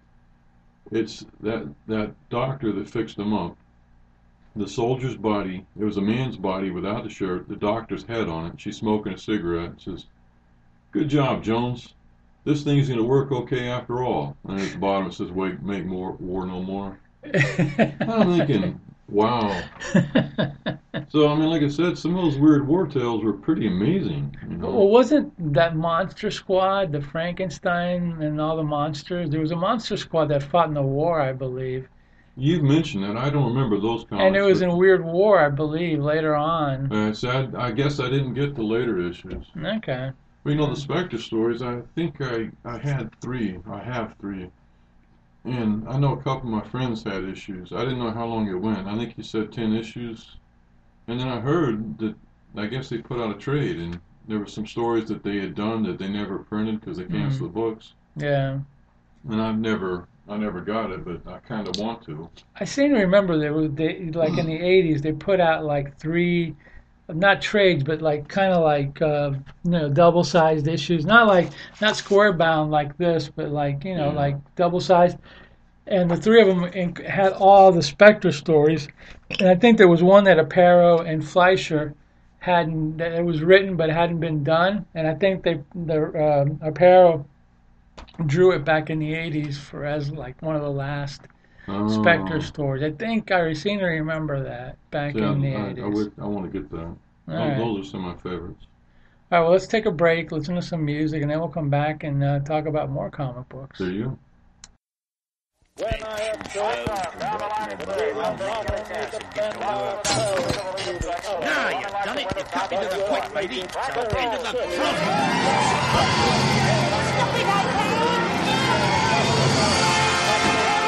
It's that, that doctor that fixed him up. The soldier's body, it was a man's body without the shirt, the doctor's head on it. She's smoking a cigarette and says, good job, Jones. This thing's going to work okay after all. And at the bottom it says, wait, make more, war no more. I'm thinking, wow. So, I mean, like I said, some of those weird war tales were pretty amazing. You know? Well, wasn't that Monster Squad, the Frankenstein and all the monsters? There was a Monster Squad that fought in the war, I believe. You've mentioned that. I don't remember those comics. And it was in Weird War, I believe, later on. Uh, so I, I guess I didn't get the later issues. Okay. Well, you know, the Spectre stories, I think I, I had three. I have three. And I know a couple of my friends had issues. I didn't know how long it went. I think you said ten issues. And then I heard that, I guess they put out a trade, and there were some stories that they had done that they never printed because they canceled mm-hmm. the books. Yeah. And I've never... I never got it, but I kind of want to. I seem to remember there was, they, like in the eighties, they put out like three, not trades, but like kind of like uh, you know, double-sized issues. Not like not square bound like this, but like you know, yeah. like double-sized. And the three of them had all the Spectre stories. And I think there was one that Aparo and Fleischer hadn't. That it was written but hadn't been done. And I think they the um, Aparo drew it back in the eighties for as like one of the last oh. Spectre stories. I think I seem to remember that back yeah, in the I, eighties. I, would, I want to get that. Those, right. those are some of my favorites. All right, well, let's take a break, listen to some music, and then we'll come back and uh, talk about more comic books. There you When I am now you've done it. You've cut me to the quick, baby. So into the trunk.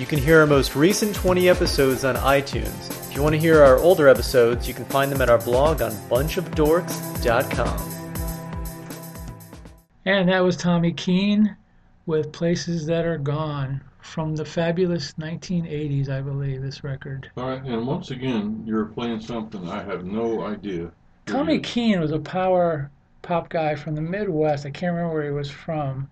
can hear our most recent twenty episodes on iTunes. If you want to hear our older episodes, you can find them at our blog on bunch of dorks dot com. And that was Tommy Keene with Places That Are Gone from the fabulous nineteen eighties, I believe, this record. All right, and once again, you're playing something I have no idea. Tommy Keene was a power pop guy from the Midwest. I can't remember where he was from.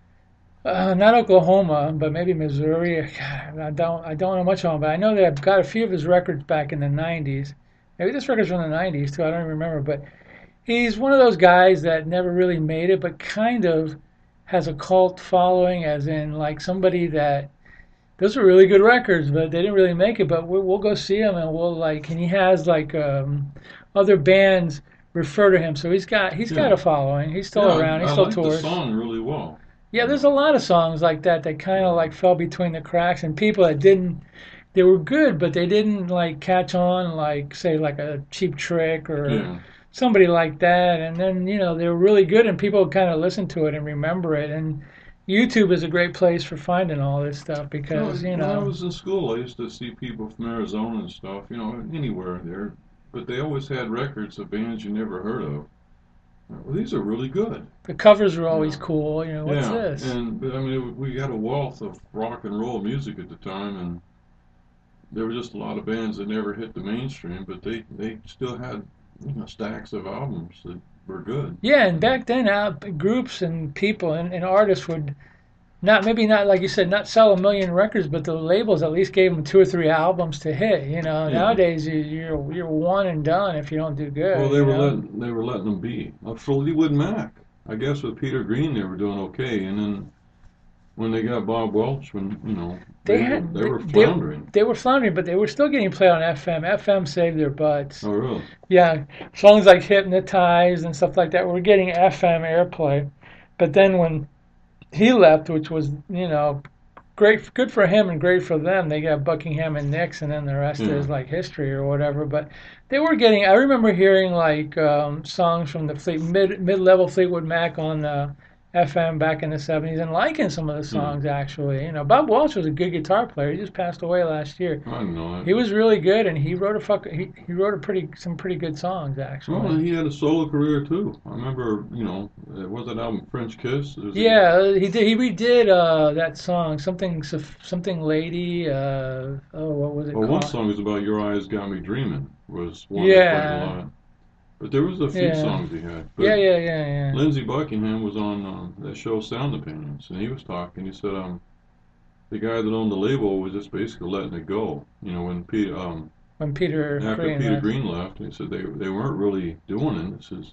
Uh, not Oklahoma, but maybe Missouri. God, I don't I don't know much on him, but I know that I've got a few of his records back in the nineties. Maybe this record's from the nineties, too. I don't even remember, but he's one of those guys that never really made it, but kind of has a cult following, as in like somebody that those are really good records, but they didn't really make it. But we'll, we'll go see him, and we'll like, and he has like um, other bands refer to him, so he's got he's yeah. got a following. He's still yeah, around. He I still like tours. The song really well. Yeah, there's a lot of songs like that that kind of like fell between the cracks, and people that didn't. They were good, but they didn't like catch on, like say like a Cheap Trick or. Yeah. Somebody like that, and then, you know, they were really good, and people kind of listen to it and remember it, and YouTube is a great place for finding all this stuff because, you know... When I was in school, I used to see people from Arizona and stuff, you know, anywhere there, but they always had records of bands you never heard of. Well, these are really good. The covers were always yeah. cool, you know, what's yeah. this? and, I mean, we got a wealth of rock and roll music at the time, and there were just a lot of bands that never hit the mainstream, but they, they still had... You know, stacks of albums that were good. Yeah, and back then, uh, groups and people and, and artists would not, maybe not, like you said, not sell a million records, but the labels at least gave them two or three albums to hit. You know, yeah. nowadays you, you're you're one and done if you don't do good. Well, they were know? letting they were letting them be. Uh, Fleetwood Mac, I guess with Peter Green they were doing okay, and then when they got Bob Welch, when you know they, they had they, they were floundering. They, they were floundering, but they were still getting played on F M. F M saved their butts. Oh, really? Yeah, songs like "Hypnotized" and stuff like that were getting F M airplay. But then when he left, which was you know great, good for him and great for them, they got Buckingham and Nicks, and then the rest yeah. is like history or whatever. But they were getting. I remember hearing like um, songs from the Fleet mid mid level Fleetwood Mac on. Uh, F M back in the seventies and liking some of the songs mm. actually. You know, Bob Welch was a good guitar player. He just passed away last year. I know that. He was really good, and he wrote a fuck. He, he wrote a pretty some pretty good songs actually. Well, he had a solo career too. I remember, you know, was that album French Kiss? Yeah, it? he did. He redid uh, that song, something something lady. Uh, oh, what was it well, called? One song is about Your Eyes Got Me Dreaming. Was one yeah. that played a lot. But there was a few yeah. songs he had. But yeah, yeah, yeah, yeah. Lindsey Buckingham was on um, that show Sound Opinions, and he was talking. He said um, the guy that owned the label was just basically letting it go. You know, when Peter um, when Peter after Green Peter left. Green left, he said they they weren't really doing it. He says,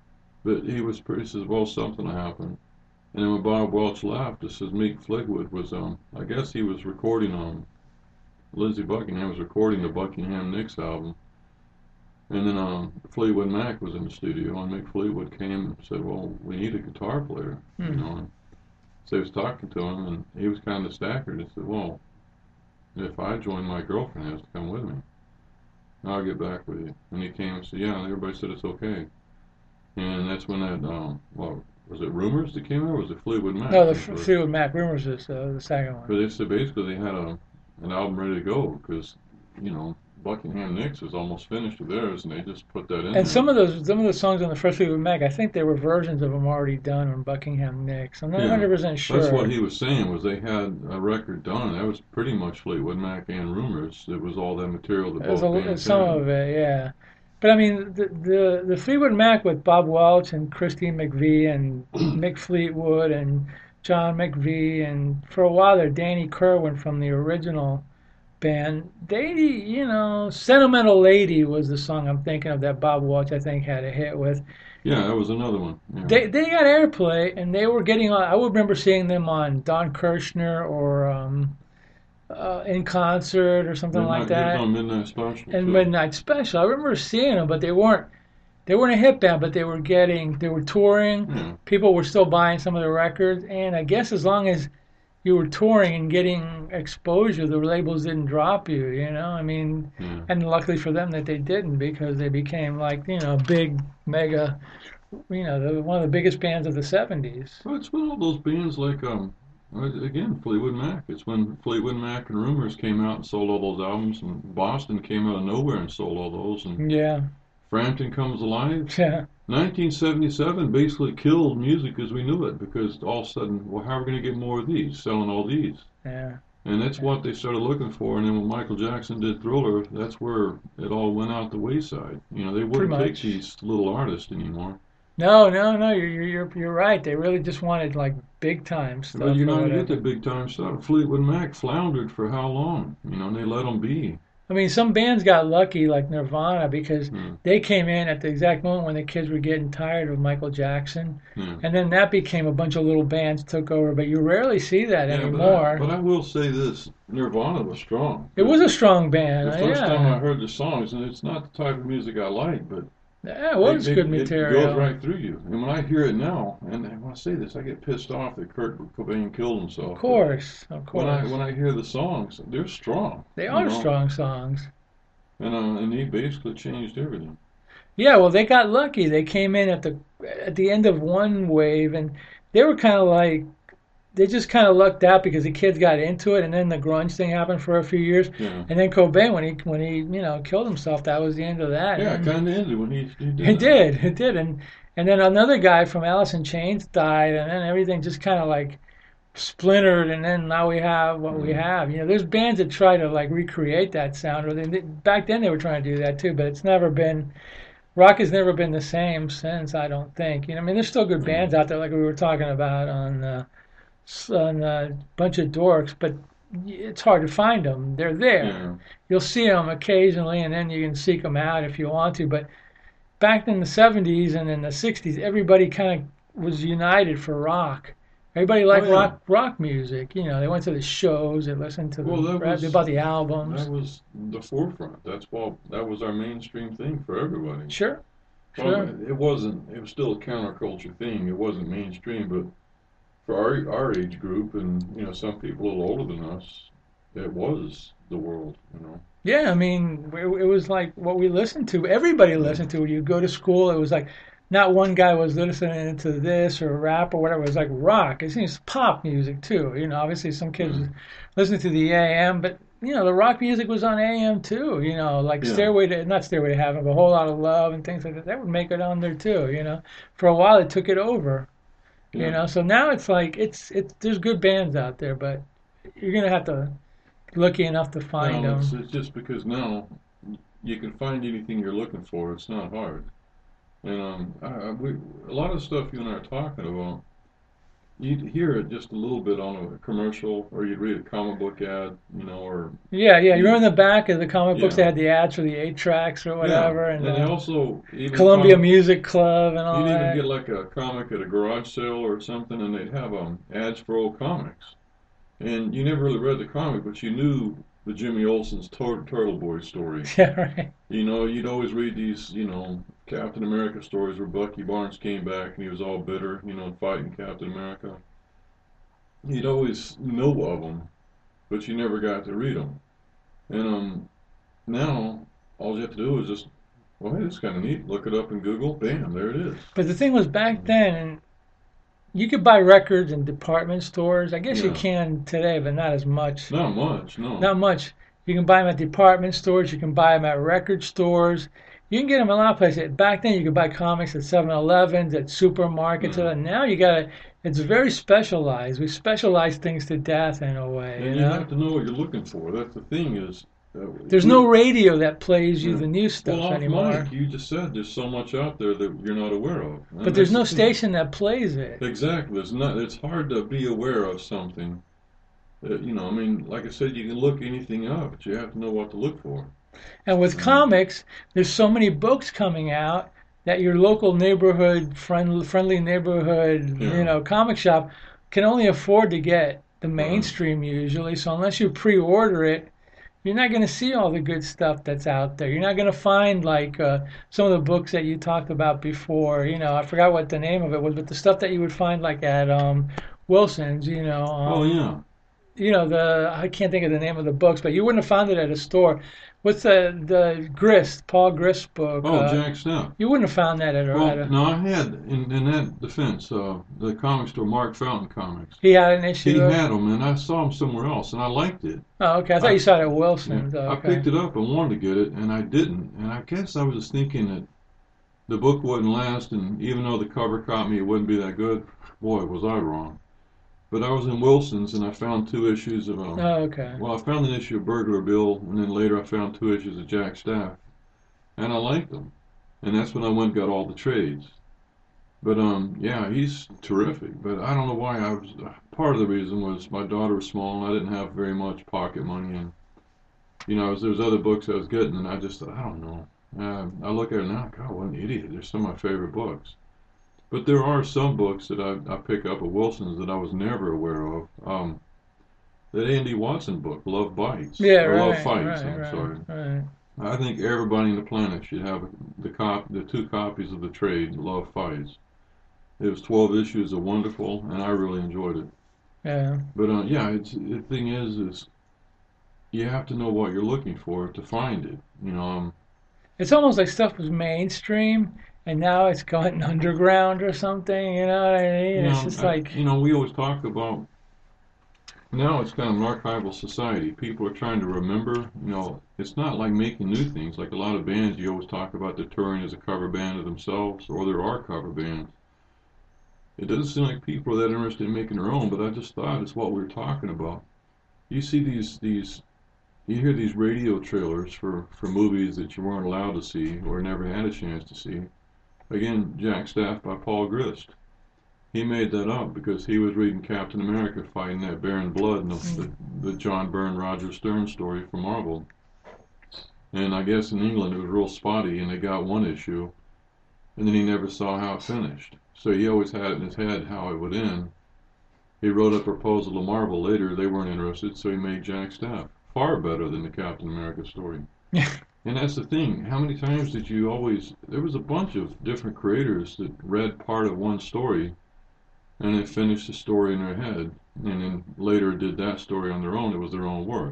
but he was pretty. He says, well, something happened. And then when Bob Welch left, it says Mick Fleetwood was um, I guess he was recording um, Lindsey Buckingham was recording the Buckingham Nicks album. And then um, Fleetwood Mac was in the studio, and Mick Fleetwood came and said, well, we need a guitar player, hmm. you know. And so he was talking to him, and he was kind of staggered. He said, well, if I join, my girlfriend has to come with me. I'll get back with you. And he came and said, yeah, and everybody said it's okay. And that's when that, um, well, was it Rumors that came out, or was it Fleetwood Mac? No, the F- Fleetwood Mac. Rumors is uh, the second one. But they said basically they had a an album ready to go, because, you know, Buckingham Nicks is almost finished with theirs, and they just put that in. And there. some of those, some of the songs on the first Fleetwood Mac, I think they were versions of them already done on Buckingham Nicks. I'm not one hundred percent sure. That's what he was saying, was they had a record done, and that was pretty much Fleetwood Mac and Rumors. It was all that material that both a, bands Some had. of it, yeah. But I mean, the, the the Fleetwood Mac with Bob Welch and Christine McVie and Mick Fleetwood and John McVie, and for a while there, Danny Kerwin from the original band. They, you know, Sentimental Lady was the song I'm thinking of that Bob Welch, I think, had a hit with. Yeah, that was another one. Yeah. They they got airplay, and they were getting on. I would remember seeing them on Don Kirshner or um, uh, in concert or something Midnight, like that. On Midnight Special. And too. Midnight Special. I remember seeing them, but they weren't. They weren't a hit band, but they were getting. They were touring. Yeah. People were still buying some of the records, and I guess as long as you were touring and getting exposure, the labels didn't drop you, you know? I mean, yeah. And luckily for them that they didn't, because they became like, you know, big, mega, you know, the, one of the biggest bands of the seventies. Well, it's one of those bands like, um, Again, Fleetwood Mac. It's when Fleetwood Mac and Rumors came out and sold all those albums, and Boston came out of nowhere and sold all those. And yeah. Frampton Comes Alive. Yeah. nineteen seventy-seven basically killed music as we knew it, because all of a sudden, well, how are we going to get more of these? Selling all these. Yeah. And that's what they started looking for. And then when Michael Jackson did Thriller, that's where it all went out the wayside. You know, they wouldn't take these little artists anymore. No, no, no. You're you're you're right. They really just wanted like big time stuff. But you're not going to get the big time stuff. Fleetwood Mac floundered for how long? You know, and they let them be. I mean, some bands got lucky, like Nirvana, because Hmm. they came in at the exact moment when the kids were getting tired of Michael Jackson, Yeah. and then that became a bunch of little bands took over. But you rarely see that Yeah, anymore. But I, but I will say this: Nirvana was strong. It was a strong band. The first yeah. time I heard the songs, and it's not the type of music I like, but yeah, it was it, good it, material. It goes right through you. And when I hear it now, and when I say this, I get pissed off that Kurt Cobain killed himself. Of course, of course. When I when I hear the songs, they're strong. They you are know? strong songs. And uh, and he basically changed everything. Yeah, well, they got lucky. They came in at the at the end of one wave, and they were kind of like they just kind of lucked out because the kids got into it, and then the grunge thing happened for a few years, Yeah. and then Cobain when he when he you know killed himself, that was the end of that. Yeah, it And kind of ended when he, he did. it that. did, it did, and and then another guy from Alice in Chains died, and then everything just kind of like splintered, and then now we have what we have. You know, there's bands that try to like recreate that sound, or they, back then they were trying to do that too, but it's never been. Rock has never been the same since, I don't think. You know, I mean, there's still good bands out there, like we were talking about on uh, on a bunch of dorks, but it's hard to find them. They're there. Yeah. You'll see them occasionally, and then you can seek them out if you want to. But back in the seventies and in the sixties, everybody kind of was united for rock. Everybody liked Oh, yeah. rock rock music. You know, they went to the shows, they listened to Well, the that was- they bought the albums. That was the forefront. That's what that was our mainstream thing for everybody. Sure, Well, sure. it wasn't. It was still a counterculture thing. It wasn't mainstream, but for our our age group, and you know, some people a little older than us, it was the world. You know. Yeah, I mean, it, it was like what we listened to. Everybody listened to it. You go to school, it was like not one guy was listening to this or rap or whatever. It was like rock. It seems pop music too. You know, obviously some kids Mm. listen to the A M, but you know, the rock music was on A M too. You know, like Yeah. Stairway to not Stairway to Heaven, but A Whole Lot of Love and things like that. That would make it on there too. You know, for a while it took it over. Yeah. You know, so now it's like it's it's there's good bands out there, but you're gonna have to lucky enough to find No, them. it's, it's just because now you can find anything you're looking for. It's not hard. And um, I, I, we, a lot of the stuff you and I are talking about, you'd hear it just a little bit on a commercial, or you'd read a comic book ad, you know, or Yeah, yeah. You're in the back of the comic books. Yeah. They had the ads for the eight tracks or whatever, yeah. and, and they uh, also even Columbia comic- Music Club and all You'd that. even get like a comic at a garage sale or something, and they'd have um ads for old comics, and you never really read the comic, but you knew the Jimmy Olsen's Tur- Turtle Boy story. Yeah, right. You know, you'd always read these, you know, Captain America stories where Bucky Barnes came back and he was all bitter, you know, fighting Captain America. You'd always know of them, but you never got to read them. And um, now all you have to do is just, well, hey, this is kind of neat. Look it up in Google. Bam, there it is. But the thing was, back then, you could buy records in department stores. I guess you Yeah. can today, but not as much. Not much, no. Not much. You can buy them at department stores. You can buy them at record stores. You can get them a lot of places. Back then, you could buy comics at seven elevens, at supermarkets. Mm. And now you got to, it's very specialized. We specialize things to death in a way. And you you know? have to know what you're looking for. That's the thing is. Uh, There's we- no radio that plays you Yeah. the new stuff well, off anymore. mic, you just said there's so much out there that you're not aware of. And But there's that's no the thing. station that plays it. Exactly. It's not. It's hard to be aware of something. Uh, you know, I mean, like I said, you can look anything up, but you have to know what to look for. And with comics, there's so many books coming out that your local neighborhood, friend, friendly neighborhood, Yeah. you know, comic shop can only afford to get the mainstream usually. So unless you pre-order it, you're not going to see all the good stuff that's out there. You're not going to find like uh, some of the books that you talked about before. You know, I forgot what the name of it was, but the stuff that you would find like at um, Wilson's. You know. Um, Oh yeah. You know, the I can't think of the name of the books, but you wouldn't have found it at a store. What's the the Grist, Paul Grist book? Oh, uh, Jack Staff. You wouldn't have found that at a. Well, at a no, I had in, in that defense, uh, the comic store, Mark Fountain Comics. He had an issue. He of, had them, and I saw them somewhere else, and I liked it. Oh, okay. I thought I, you saw it at Wilson's. Yeah, Oh, okay. I picked it up and wanted to get it, and I didn't. And I guess I was just thinking that the book wouldn't last, and even though the cover caught me, it wouldn't be that good. Boy, was I wrong. But I was in Wilson's, and I found two issues of. Um, oh, okay. Well, I found an issue of Burglar Bill, and then later I found two issues of Jack Staff, and I liked them, and that's when I went and got all the trades. But um, yeah, he's terrific. But I don't know why I was. Part of the reason was my daughter was small, and I didn't have very much pocket money, and you know, there was other books I was getting, and I just thought, I don't know. Uh, I look at it now, God, what an idiot. They're some of my favorite books. But there are some books that I, I pick up at Wilson's that I was never aware of. Um, that Andy Watson book, Love Bites. Yeah, or right. Love Fights, right, I'm right, sorry. Right. I think everybody on the planet should have the cop, the two copies of the trade, Love Fights. It was twelve issues of wonderful, and I really enjoyed it. Yeah. But uh, yeah, it's, the thing is, is you have to know what you're looking for to find it. You know, um, it's almost like stuff was mainstream, and now it's gone underground or something. You know what I mean? you know, It's just I, like you know, we always talk about. Now it's kind of an archival society. People are trying to remember. You know, it's not like making new things. Like a lot of bands, you always talk about they're touring as a cover band of themselves, or there are cover bands. It doesn't seem like people are that interested in making their own, but I just thought it's what we were talking about. You see these, these, you hear these radio trailers for, for movies that you weren't allowed to see or never had a chance to see. Again, Jack Staff by Paul Grist. He made that up because he was reading Captain America fighting that Baron Blood in the, the, the John Byrne, Roger Stern story from Marvel. And I guess in England it was real spotty, and they got one issue, and then he never saw how it finished. So he always had it in his head how it would end. He wrote a proposal to Marvel later. They weren't interested, so he made Jack Staff. Far better than the Captain America story. And that's the thing. How many times did you always... There was a bunch of different creators that read part of one story and then finished the story in their head, and then later did that story on their own. It was their own work.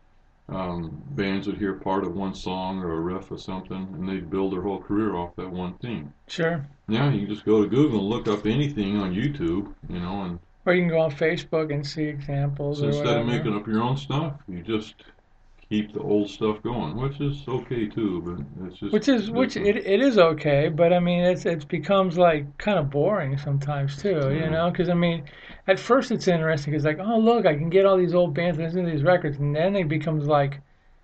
Um, bands would hear part of one song or a riff or something, and they'd build their whole career off that one thing. Sure. Now you can just go to Google and look up anything on YouTube, you know, and or you can go on Facebook and see examples. so or instead whatever. of making up your own stuff, you just keep the old stuff going, which is okay too, but it's just which is which different. it, it is okay, but I mean it's it becomes like kind of boring sometimes too, Mm-hmm. you know, because I mean at first it's interesting because like, oh look, I can get all these old bands and listen to these records, and then it becomes like,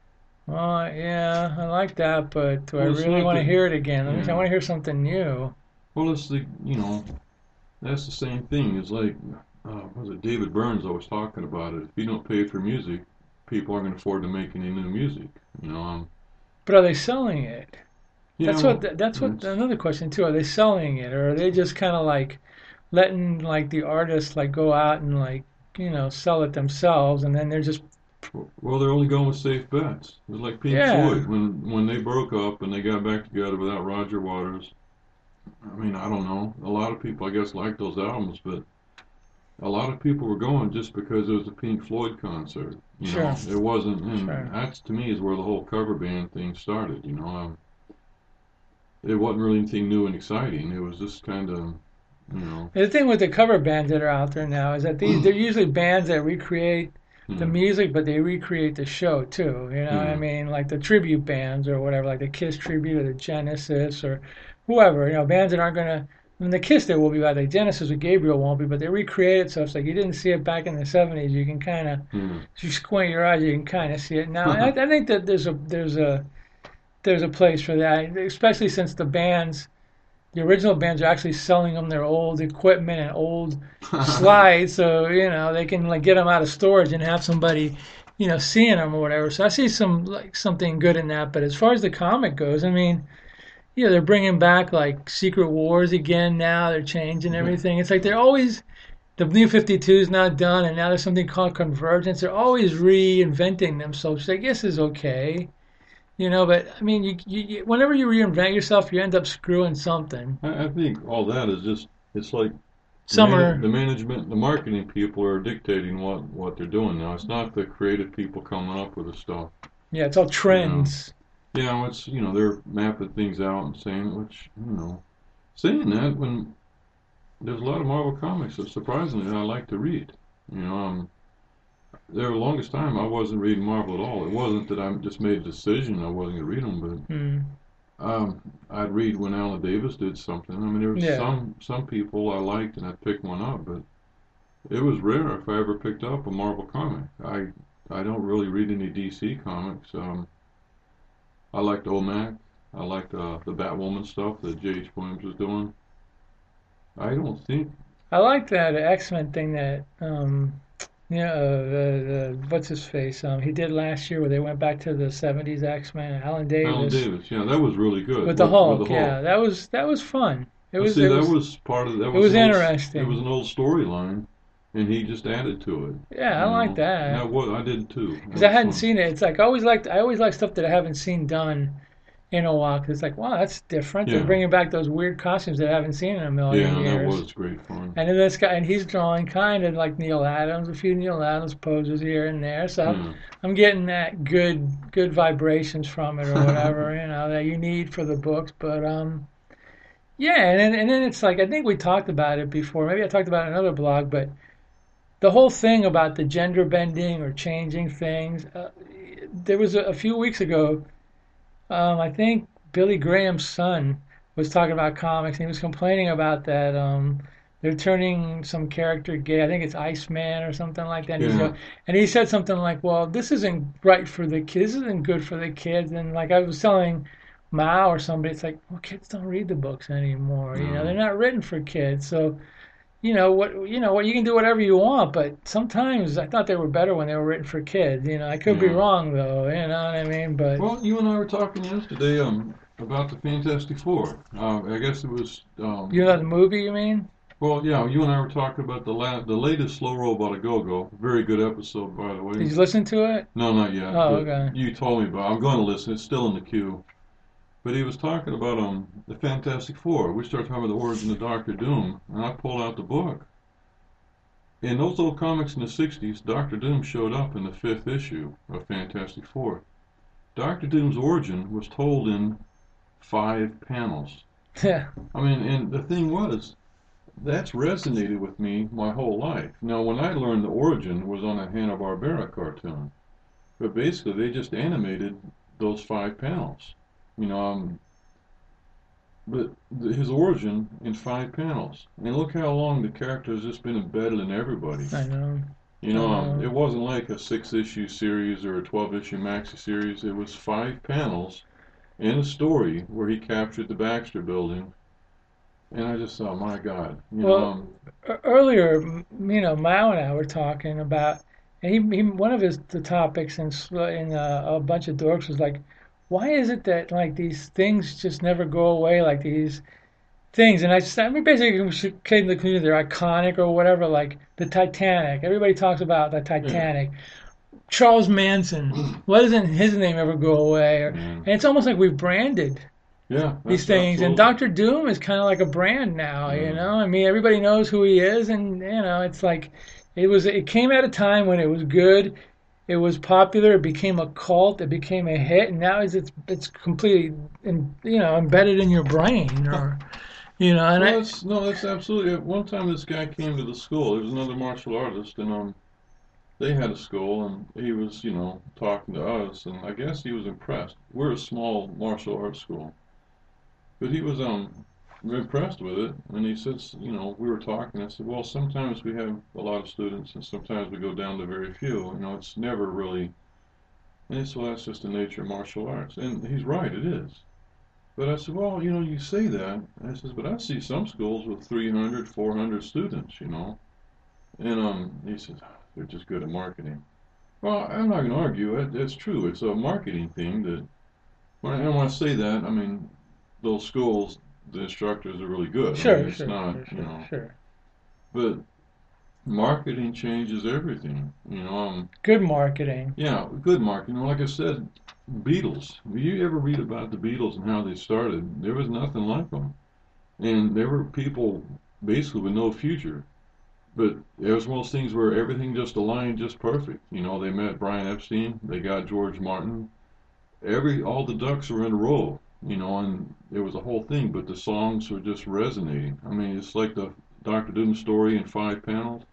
oh yeah, I like that, but do Well, I it's really not want to the- hear it again? Let me- yeah. I want to hear something new. Well, it's the, you know, that's the same thing. It's like, uh, what was it, David Burns always talking about it. If you don't pay for music, people aren't going to afford to make any new music, you know. Um, But are they selling it? you That's know, what that's what it's- another question too. Are they selling it, or are they just kind of like letting like the artists like go out and like you know sell it themselves, and then they're just Well, they're only going with safe bets. It's like Pink Yeah. Floyd when when they broke up and they got back together without Roger Waters. I mean, I don't know. A lot of people, I guess, like those albums, but a lot of people were going just because it was a Pink Floyd concert. You Sure. know, it wasn't. And Sure. that's to me is where the whole cover band thing started. You know, um, it wasn't really anything new and exciting. It was just kind of, you know. the thing with the cover bands that are out there now is that these they're usually bands that recreate the Mhm. music, but they recreate the show too. You know what I Mhm. mean? Like the tribute bands or whatever, like the Kiss tribute or the Genesis or whoever. You know, bands that aren't gonna. I mean, the Kiss there will be, like the Genesis or Gabriel won't be, but they recreate it, so it's like you didn't see it back in the seventies. You can kind of, Mhm. if you squint your eyes, you can kind of see it now. And I, I think that there's a there's a there's a place for that, especially since the bands, the original bands, are actually selling them their old equipment and old slides, so you know they can like get them out of storage and have somebody, you know, seeing them or whatever. So I see some like something good in that. But as far as the comic goes, I mean, you know, they're bringing back like Secret Wars again now. They're changing everything. It's like they're always the New fifty-two is not done, and now there's something called Convergence. They're always reinventing themselves, which I guess is okay. You know, but I mean, you, you, you whenever you reinvent yourself, you end up screwing something. I, I think all that is just, it's like the, Some mana- are- the management, the marketing people are dictating what, what they're doing now. It's not the creative people coming up with the stuff. Yeah, it's all trends. You know, yeah, it's, you know, they're mapping things out and saying, which, you know, saying that when there's a lot of Marvel comics that surprisingly I like to read. You know, um, there the longest time I wasn't reading Marvel at all. It wasn't that I just made a decision I wasn't going to read them, but Mm. um, I'd read when Alan Davis did something. I mean, there was Yeah. some some people I liked and I'd pick one up, but it was rare if I ever picked up a Marvel comic. I I don't really read any D C comics. Um, I liked O M A C. I liked uh, the Batwoman stuff that J H. Williams was doing. I don't think. I like that X-Men thing that, um, you know, uh, uh, what's his face? Um, he did last year where they went back to the seventies X-Men. Alan Davis. Alan Davis, yeah, that was really good. With the Hulk, with the yeah, Hulk. that was that was fun. It Well, was. see, it that was, was part of that. It was an old- interesting. It was an old storyline, and he just added to it. Yeah, I you like know. that. And that was, I did too. Because That I hadn't was fun. seen it. It's like I always liked. I always like stuff that I haven't seen done in a while. 'Cause it's like, wow, that's different. Yeah. They're bringing back those weird costumes that I haven't seen in a Yeah, million and years. that was great fun. And then this guy, and he's drawing kind of like Neil Adams, a few Neil Adams poses here and there. So Yeah. I'm, I'm getting that good, good vibrations from it or whatever, you know, that you need for the books. But um, yeah, and then and then it's like I think we talked about it before. Maybe I talked about it in another blog, but the whole thing about the gender bending or changing things. Uh, there was a, a few weeks ago. Um, I think Billy Graham's son was talking about comics, and he was complaining about that. Um, they're turning some character gay. I think it's Iceman or something like that. And, he's Yeah. go- and he said something like, "Well, this isn't right for the kids. This isn't good for the kids." And like I was telling Mao or somebody, it's like, well, kids don't read the books anymore. You know, No. they're not written for kids. So, you know what? You know what? You can do whatever you want, but sometimes I thought they were better when they were written for kids. You know, I could be Yeah. wrong though. You know what I mean? But Well, you and I were talking yesterday um about the Fantastic Four. Uh, I guess it was. Um, you know the movie, you mean? Well, yeah, you and I were talking about the la- the latest Slow Robot a Go-Go. Very good episode, by the way. Did you listen to it? No, not yet. Oh, but okay. You told me about it. I'm going to listen. It's still in the queue. But he was talking about um the Fantastic Four. We started talking about the origin of Doctor Doom, and I pulled out the book. In those old comics in the sixties, Doctor Doom showed up in the fifth issue of Fantastic Four. Doctor Doom's origin was told in five panels. Yeah. I mean, and the thing was, that's resonated with me my whole life. Now, when I learned the origin was on a Hanna-Barbera cartoon, but basically they just animated those five panels. You know, um, but th- his origin in five panels. And look how long the character has just been embedded in everybody. I know. You know, I um, know. it wasn't like a six-issue series or a twelve-issue maxi series. It was five panels in a story where he captured the Baxter Building. And I just thought, my God, you Well, know, um, E- Earlier, m- you know, Mao and I were talking about, and he, he one of his the topics in sl- in uh, a bunch of dorks was like, why is it that like these things just never go away, like these things? And I, s- I mean, basically, we should came to the conclusion they're iconic or whatever, like the Titanic. Everybody talks about the Titanic. Charles Manson, why doesn't his name ever go away? Or, And it's almost like we've branded yeah, these that's things. And absolutely- Doctor Doom is kind of like a brand now, you Mm. know? I mean, everybody knows who he is, and, you know, it's like, it was, it came at a time when it was good, it was popular, it became a cult, it became a hit, and now it's, it's, it's completely, in, you know, embedded in your brain, or, you know, and Well, I, that's, no, that's absolutely. At one time, this guy came to the school. There was another martial artist, and um, they had a school, and he was, you know, talking to us, and I guess he was impressed. We're a small martial arts school, but he was um impressed with it, and he says, you know, we were talking. I said, well, sometimes we have a lot of students, and sometimes we go down to very few. You know, it's never really. And he said, well, that's just the nature of martial arts, and he's right, it is. But I said, well, you know, you say that. I says, but I see some schools with three hundred, four hundred students, you know. And um, he says, they're just good at marketing. Well, I'm not going to argue it. It's true. It's a marketing thing that, when I, and when I say that, I mean, those schools, the instructors are really good. I sure, mean, it's sure, not, sure, you sure, know. sure. But marketing changes everything, you know. Um, Good marketing. yeah, good marketing. Like I said, Beatles. You ever read about the Beatles and how they started? There was nothing like them. And there were people basically with no future. But it was one of those things where everything just aligned just perfect. You know, they met Brian Epstein. They got George Martin. every all the ducks were in a row, you know, and it was a whole thing. But the songs were just resonating. I mean, it's like the Doctor Doom story in five panels.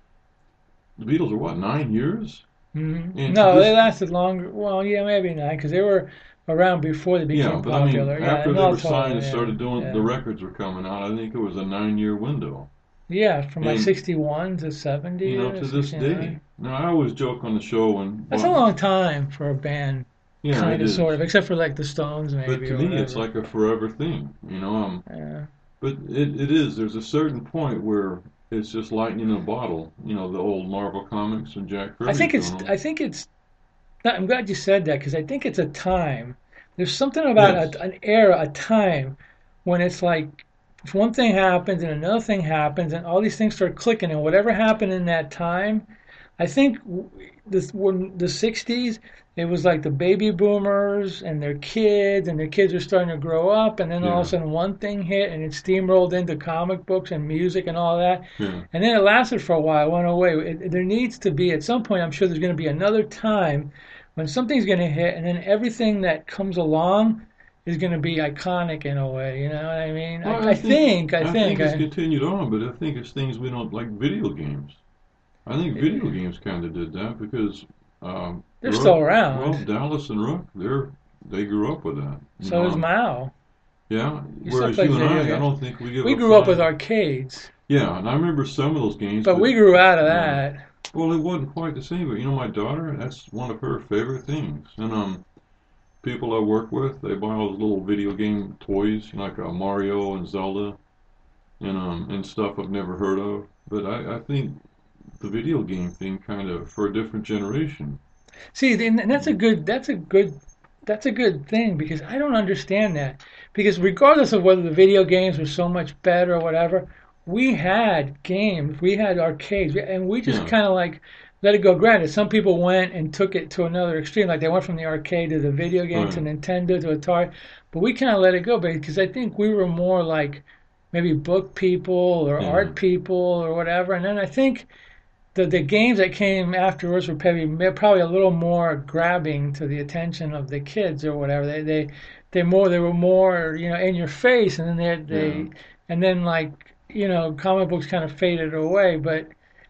The Beatles are what, nine years? Mm-hmm. No, this, they lasted longer. Well, yeah, maybe nine, because they were around before they became yeah, but popular. I mean, yeah, after they were signed yeah, and started doing yeah. the records were coming out, I think it was a nine-year window. Yeah, from like and, sixty-one to seventy. You know, to this day. Now, I always joke on the show when... That's well, a long time for a band, yeah, kind of, is. sort of, except for like the Stones, maybe. But to or me, whatever. it's like a forever thing, you know. Um, yeah. But it, it is. There's a certain point where it's just lightning in a bottle. You know, the old Marvel comics and Jack Kirby. I think it's. I think it's. I'm glad you said that, because I think it's a time. There's something about yes. a, an era, a time, when it's like, if one thing happens and another thing happens and all these things start clicking, and whatever happened in that time, I think this when the sixties, it was like the baby boomers and their kids, and their kids were starting to grow up, and then yeah. all of a sudden one thing hit and it steamrolled into comic books and music and all that. Yeah. And then it lasted for a while, went away. It, there needs to be, at some point, I'm sure there's going to be another time when something's going to hit, and then everything that comes along is going to be iconic in a way. You know what I mean? Well, I, I think, think, I, I think. think it's I, continued on, but I think it's things we don't like. Video games. I think video games kind of did that because um, they're Rook, still around. Well, Dallas and Rook, they're they grew up with that. So know? does Mao. Yeah, You whereas you and I, I don't think we give We a grew up five. with arcades. Yeah, and I remember some of those games. But, but we grew out of that. Uh, well, it wasn't quite the same, but you know, my daughter, that's one of her favorite things. And um, people I work with, they buy all those little video game toys, like uh, Mario and Zelda, and um, and stuff I've never heard of. But I, I think the video game thing kind of for a different generation. See, and that's a good, that's a good, that's a good thing, because I don't understand that. Because regardless of whether the video games were so much better or whatever, we had games, we had arcades, and we just Yeah. kind of like let it go. Granted, some people went and took it to another extreme, like they went from the arcade to the video game to Right. Nintendo to Atari, but we kind of let it go because I think we were more like maybe book people or Yeah. art people or whatever, and then I think the the games that came afterwards were probably probably a little more grabbing to the attention of the kids or whatever. They they they more they were more you know in your face, and then they they Yeah. and then like you know comic books kind of faded away. But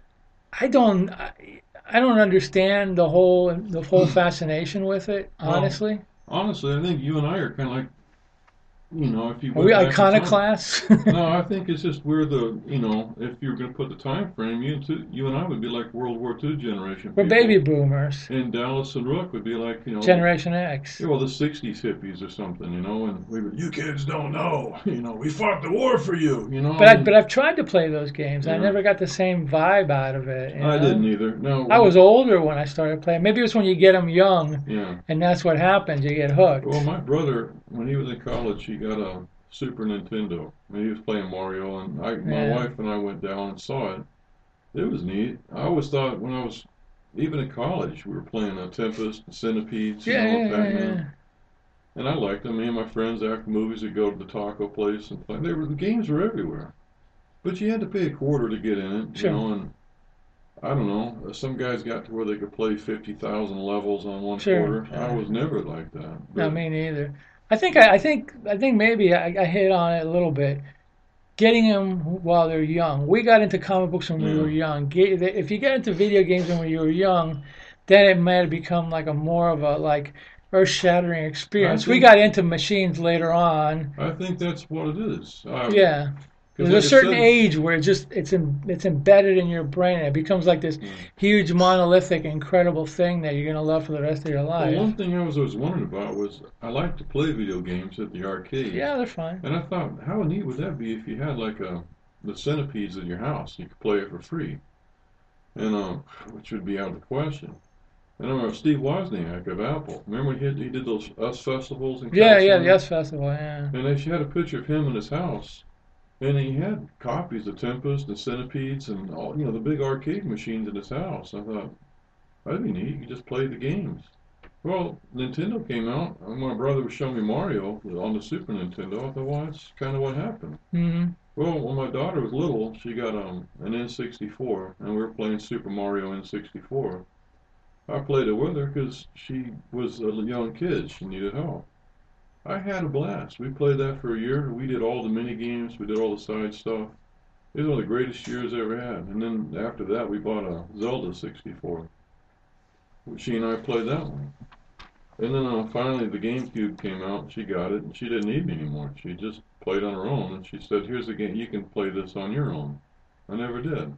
I don't I, I don't understand the whole the whole fascination with it, Well, honestly. Honestly, I think you and I are kind of like, you know, if you Are went we back in time- iconoclasts? No, I think it's just we're the, you know, if you're going to put the time frame, you two, you and I would be like World War Two generation. We're people. baby boomers. And Dallas and Rook would be like, you know, Generation X. yeah, well, the sixties hippies or something, you know, and we would, you kids don't know, you know, we fought the war for you, you know. But I, and but I've tried to play those games. I Yeah. never got the same vibe out of it. you I know? didn't either. No, I was older when I started playing. Maybe it was when you get them young, Yeah. and that's what happens. You get hooked. Well, my brother, when he was in college, he got a Super Nintendo. I mean, he was playing Mario, and I, my Yeah. wife and I went down and saw it. It was neat. I always thought when I was, even in college, we were playing uh, Tempest and Centipedes, you yeah, know, yeah, yeah, Pac-Man. yeah. And I liked them. Me and my friends, after movies, would go to the taco place and play. They were, the games were everywhere. But you had to pay a quarter to get in it, Sure. you know, and I don't know. Some guys got to where they could play fifty thousand levels on one Sure. quarter. I was never like that. No, But- me neither. I think I, I think I think maybe I, I hit on it a little bit. Getting them while they're young. We got into comic books when we Yeah. were young. Get, if you get into video games when you were young, then it might have become like a more of a like earth-shattering experience. I We think- got into machines later on. I think that's what it is. I, Yeah. 'cause There's like a I certain said- age where it just it's in, it's embedded in your brain, and it becomes like this huge monolithic incredible thing that you're gonna love for the rest of your Well, life. one thing I was always wondering about was I like to play video games at the arcade. Yeah, they're fine. And I thought, how neat would that be if you had like a the centipedes in your house? You could play it for free, and um, which would be out of the question. And I remember Steve Wozniak of Apple. Remember he, had, he did those US festivals in Yeah, yeah, California? the US Festival, yeah. And they had a picture of him in his house, and he had copies of Tempest and Centipedes and all, you know, the big arcade machines in his house. I thought, that'd be neat. You could just play the games. Well, Nintendo came out, and my brother was showing me Mario on the Super Nintendo. I thought, well, that's kind of what happened. hmm Well, when my daughter was little, she got um, an N sixty-four, and we were playing Super Mario N sixty-four. I played it with her because she was a young kid. She needed help. I had a blast. We played that for a year. We did all the mini games. We did all the side stuff. It was one of the greatest years I ever had. And then after that, we bought a Zelda sixty-four. She and I played that one. And then uh, finally the GameCube came out. She got it, and she didn't need me anymore. She just played on her own. And she said, here's the game. You can play this on your own. I never did.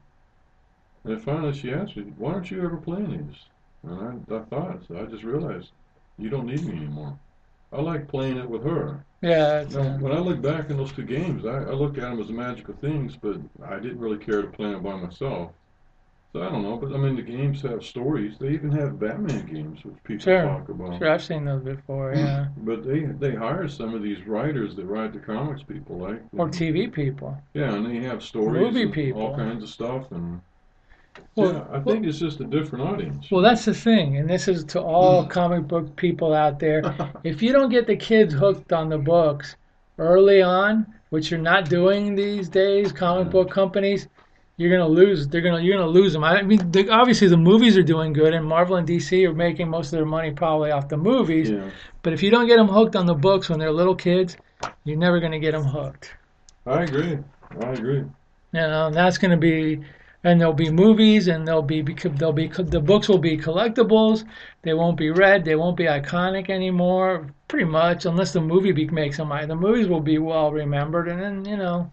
And finally she asked me, why don't you ever play these? And I, I thought, so I just realized, you don't need me anymore. I like playing it with her. Yeah. Now, uh, when I look back in those two games, I, I look at them as magical things, but I didn't really care to play them by myself. So I don't know, but I mean, the games have stories. They even have Batman games, which people sure. talk about. Sure, I've seen those before, yeah. But they they hire some of these writers that write the comics people, like. Or T V people. Yeah, and they have stories. Movie and people. All kinds of stuff, and. Well, yeah, I think well, it's just a different audience. Well, that's the thing, and this is to all comic book people out there. If you don't get the kids hooked on the books early on, which you're not doing these days, comic book companies, you're gonna lose. They're gonna you're gonna lose them. I mean, the, obviously the movies are doing good, and Marvel and D C are making most of their money probably off the movies. Yeah. But if you don't get them hooked on the books when they're little kids, you're never gonna get them hooked. I agree. I agree. You know, and that's gonna be. And there'll be movies, and there'll be there'll be the books will be collectibles. They won't be read. They won't be iconic anymore, pretty much, unless the movie be, makes them. The movies will be well remembered, and then you know,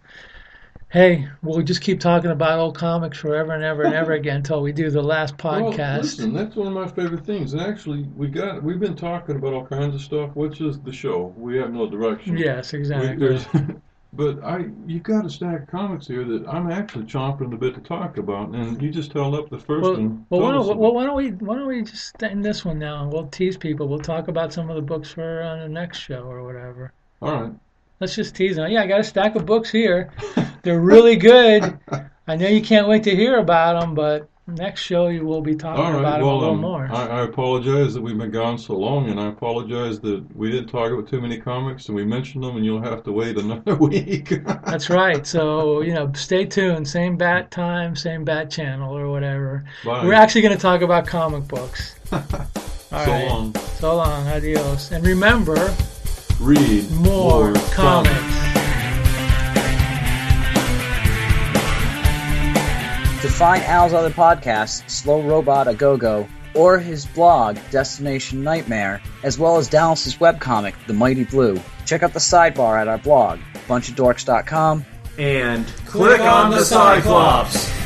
hey, we'll just keep talking about old comics forever and ever and ever again until we do the last podcast. Well, listen, that's one of my favorite things. And actually, we got we've been talking about all kinds of stuff, which is the show. We have no direction. Yes, exactly. We, But I, you got a stack of comics here that I'm actually chomping the bit to talk about, and you just held up the first well, one. Well, why don't, well, why don't we why don't we just end this one now, and we'll tease people. We'll talk about some of the books for on the next show or whatever. All right. Let's just tease them. Yeah, I got a stack of books here. They're really good. I know you can't wait to hear about them, but next show you will be talking All right. about well, them a little um, more. I, I apologize that we've been gone so long, and I apologize that we didn't talk about too many comics, and we mentioned them, and you'll have to wait another week. That's right. So, you know, stay tuned. Same bat time, same bat channel or whatever. Bye. We're actually going to talk about comic books. All so right. long. So long. Adios. And remember, read more, more comics. comics. To find Al's other podcasts, Slow Robot A Go-Go, or his blog, Destination Nightmare, as well as Dallas's webcomic, The Mighty Blue, check out the sidebar at our blog, bunch of dorks dot com. And click on the Cyclops!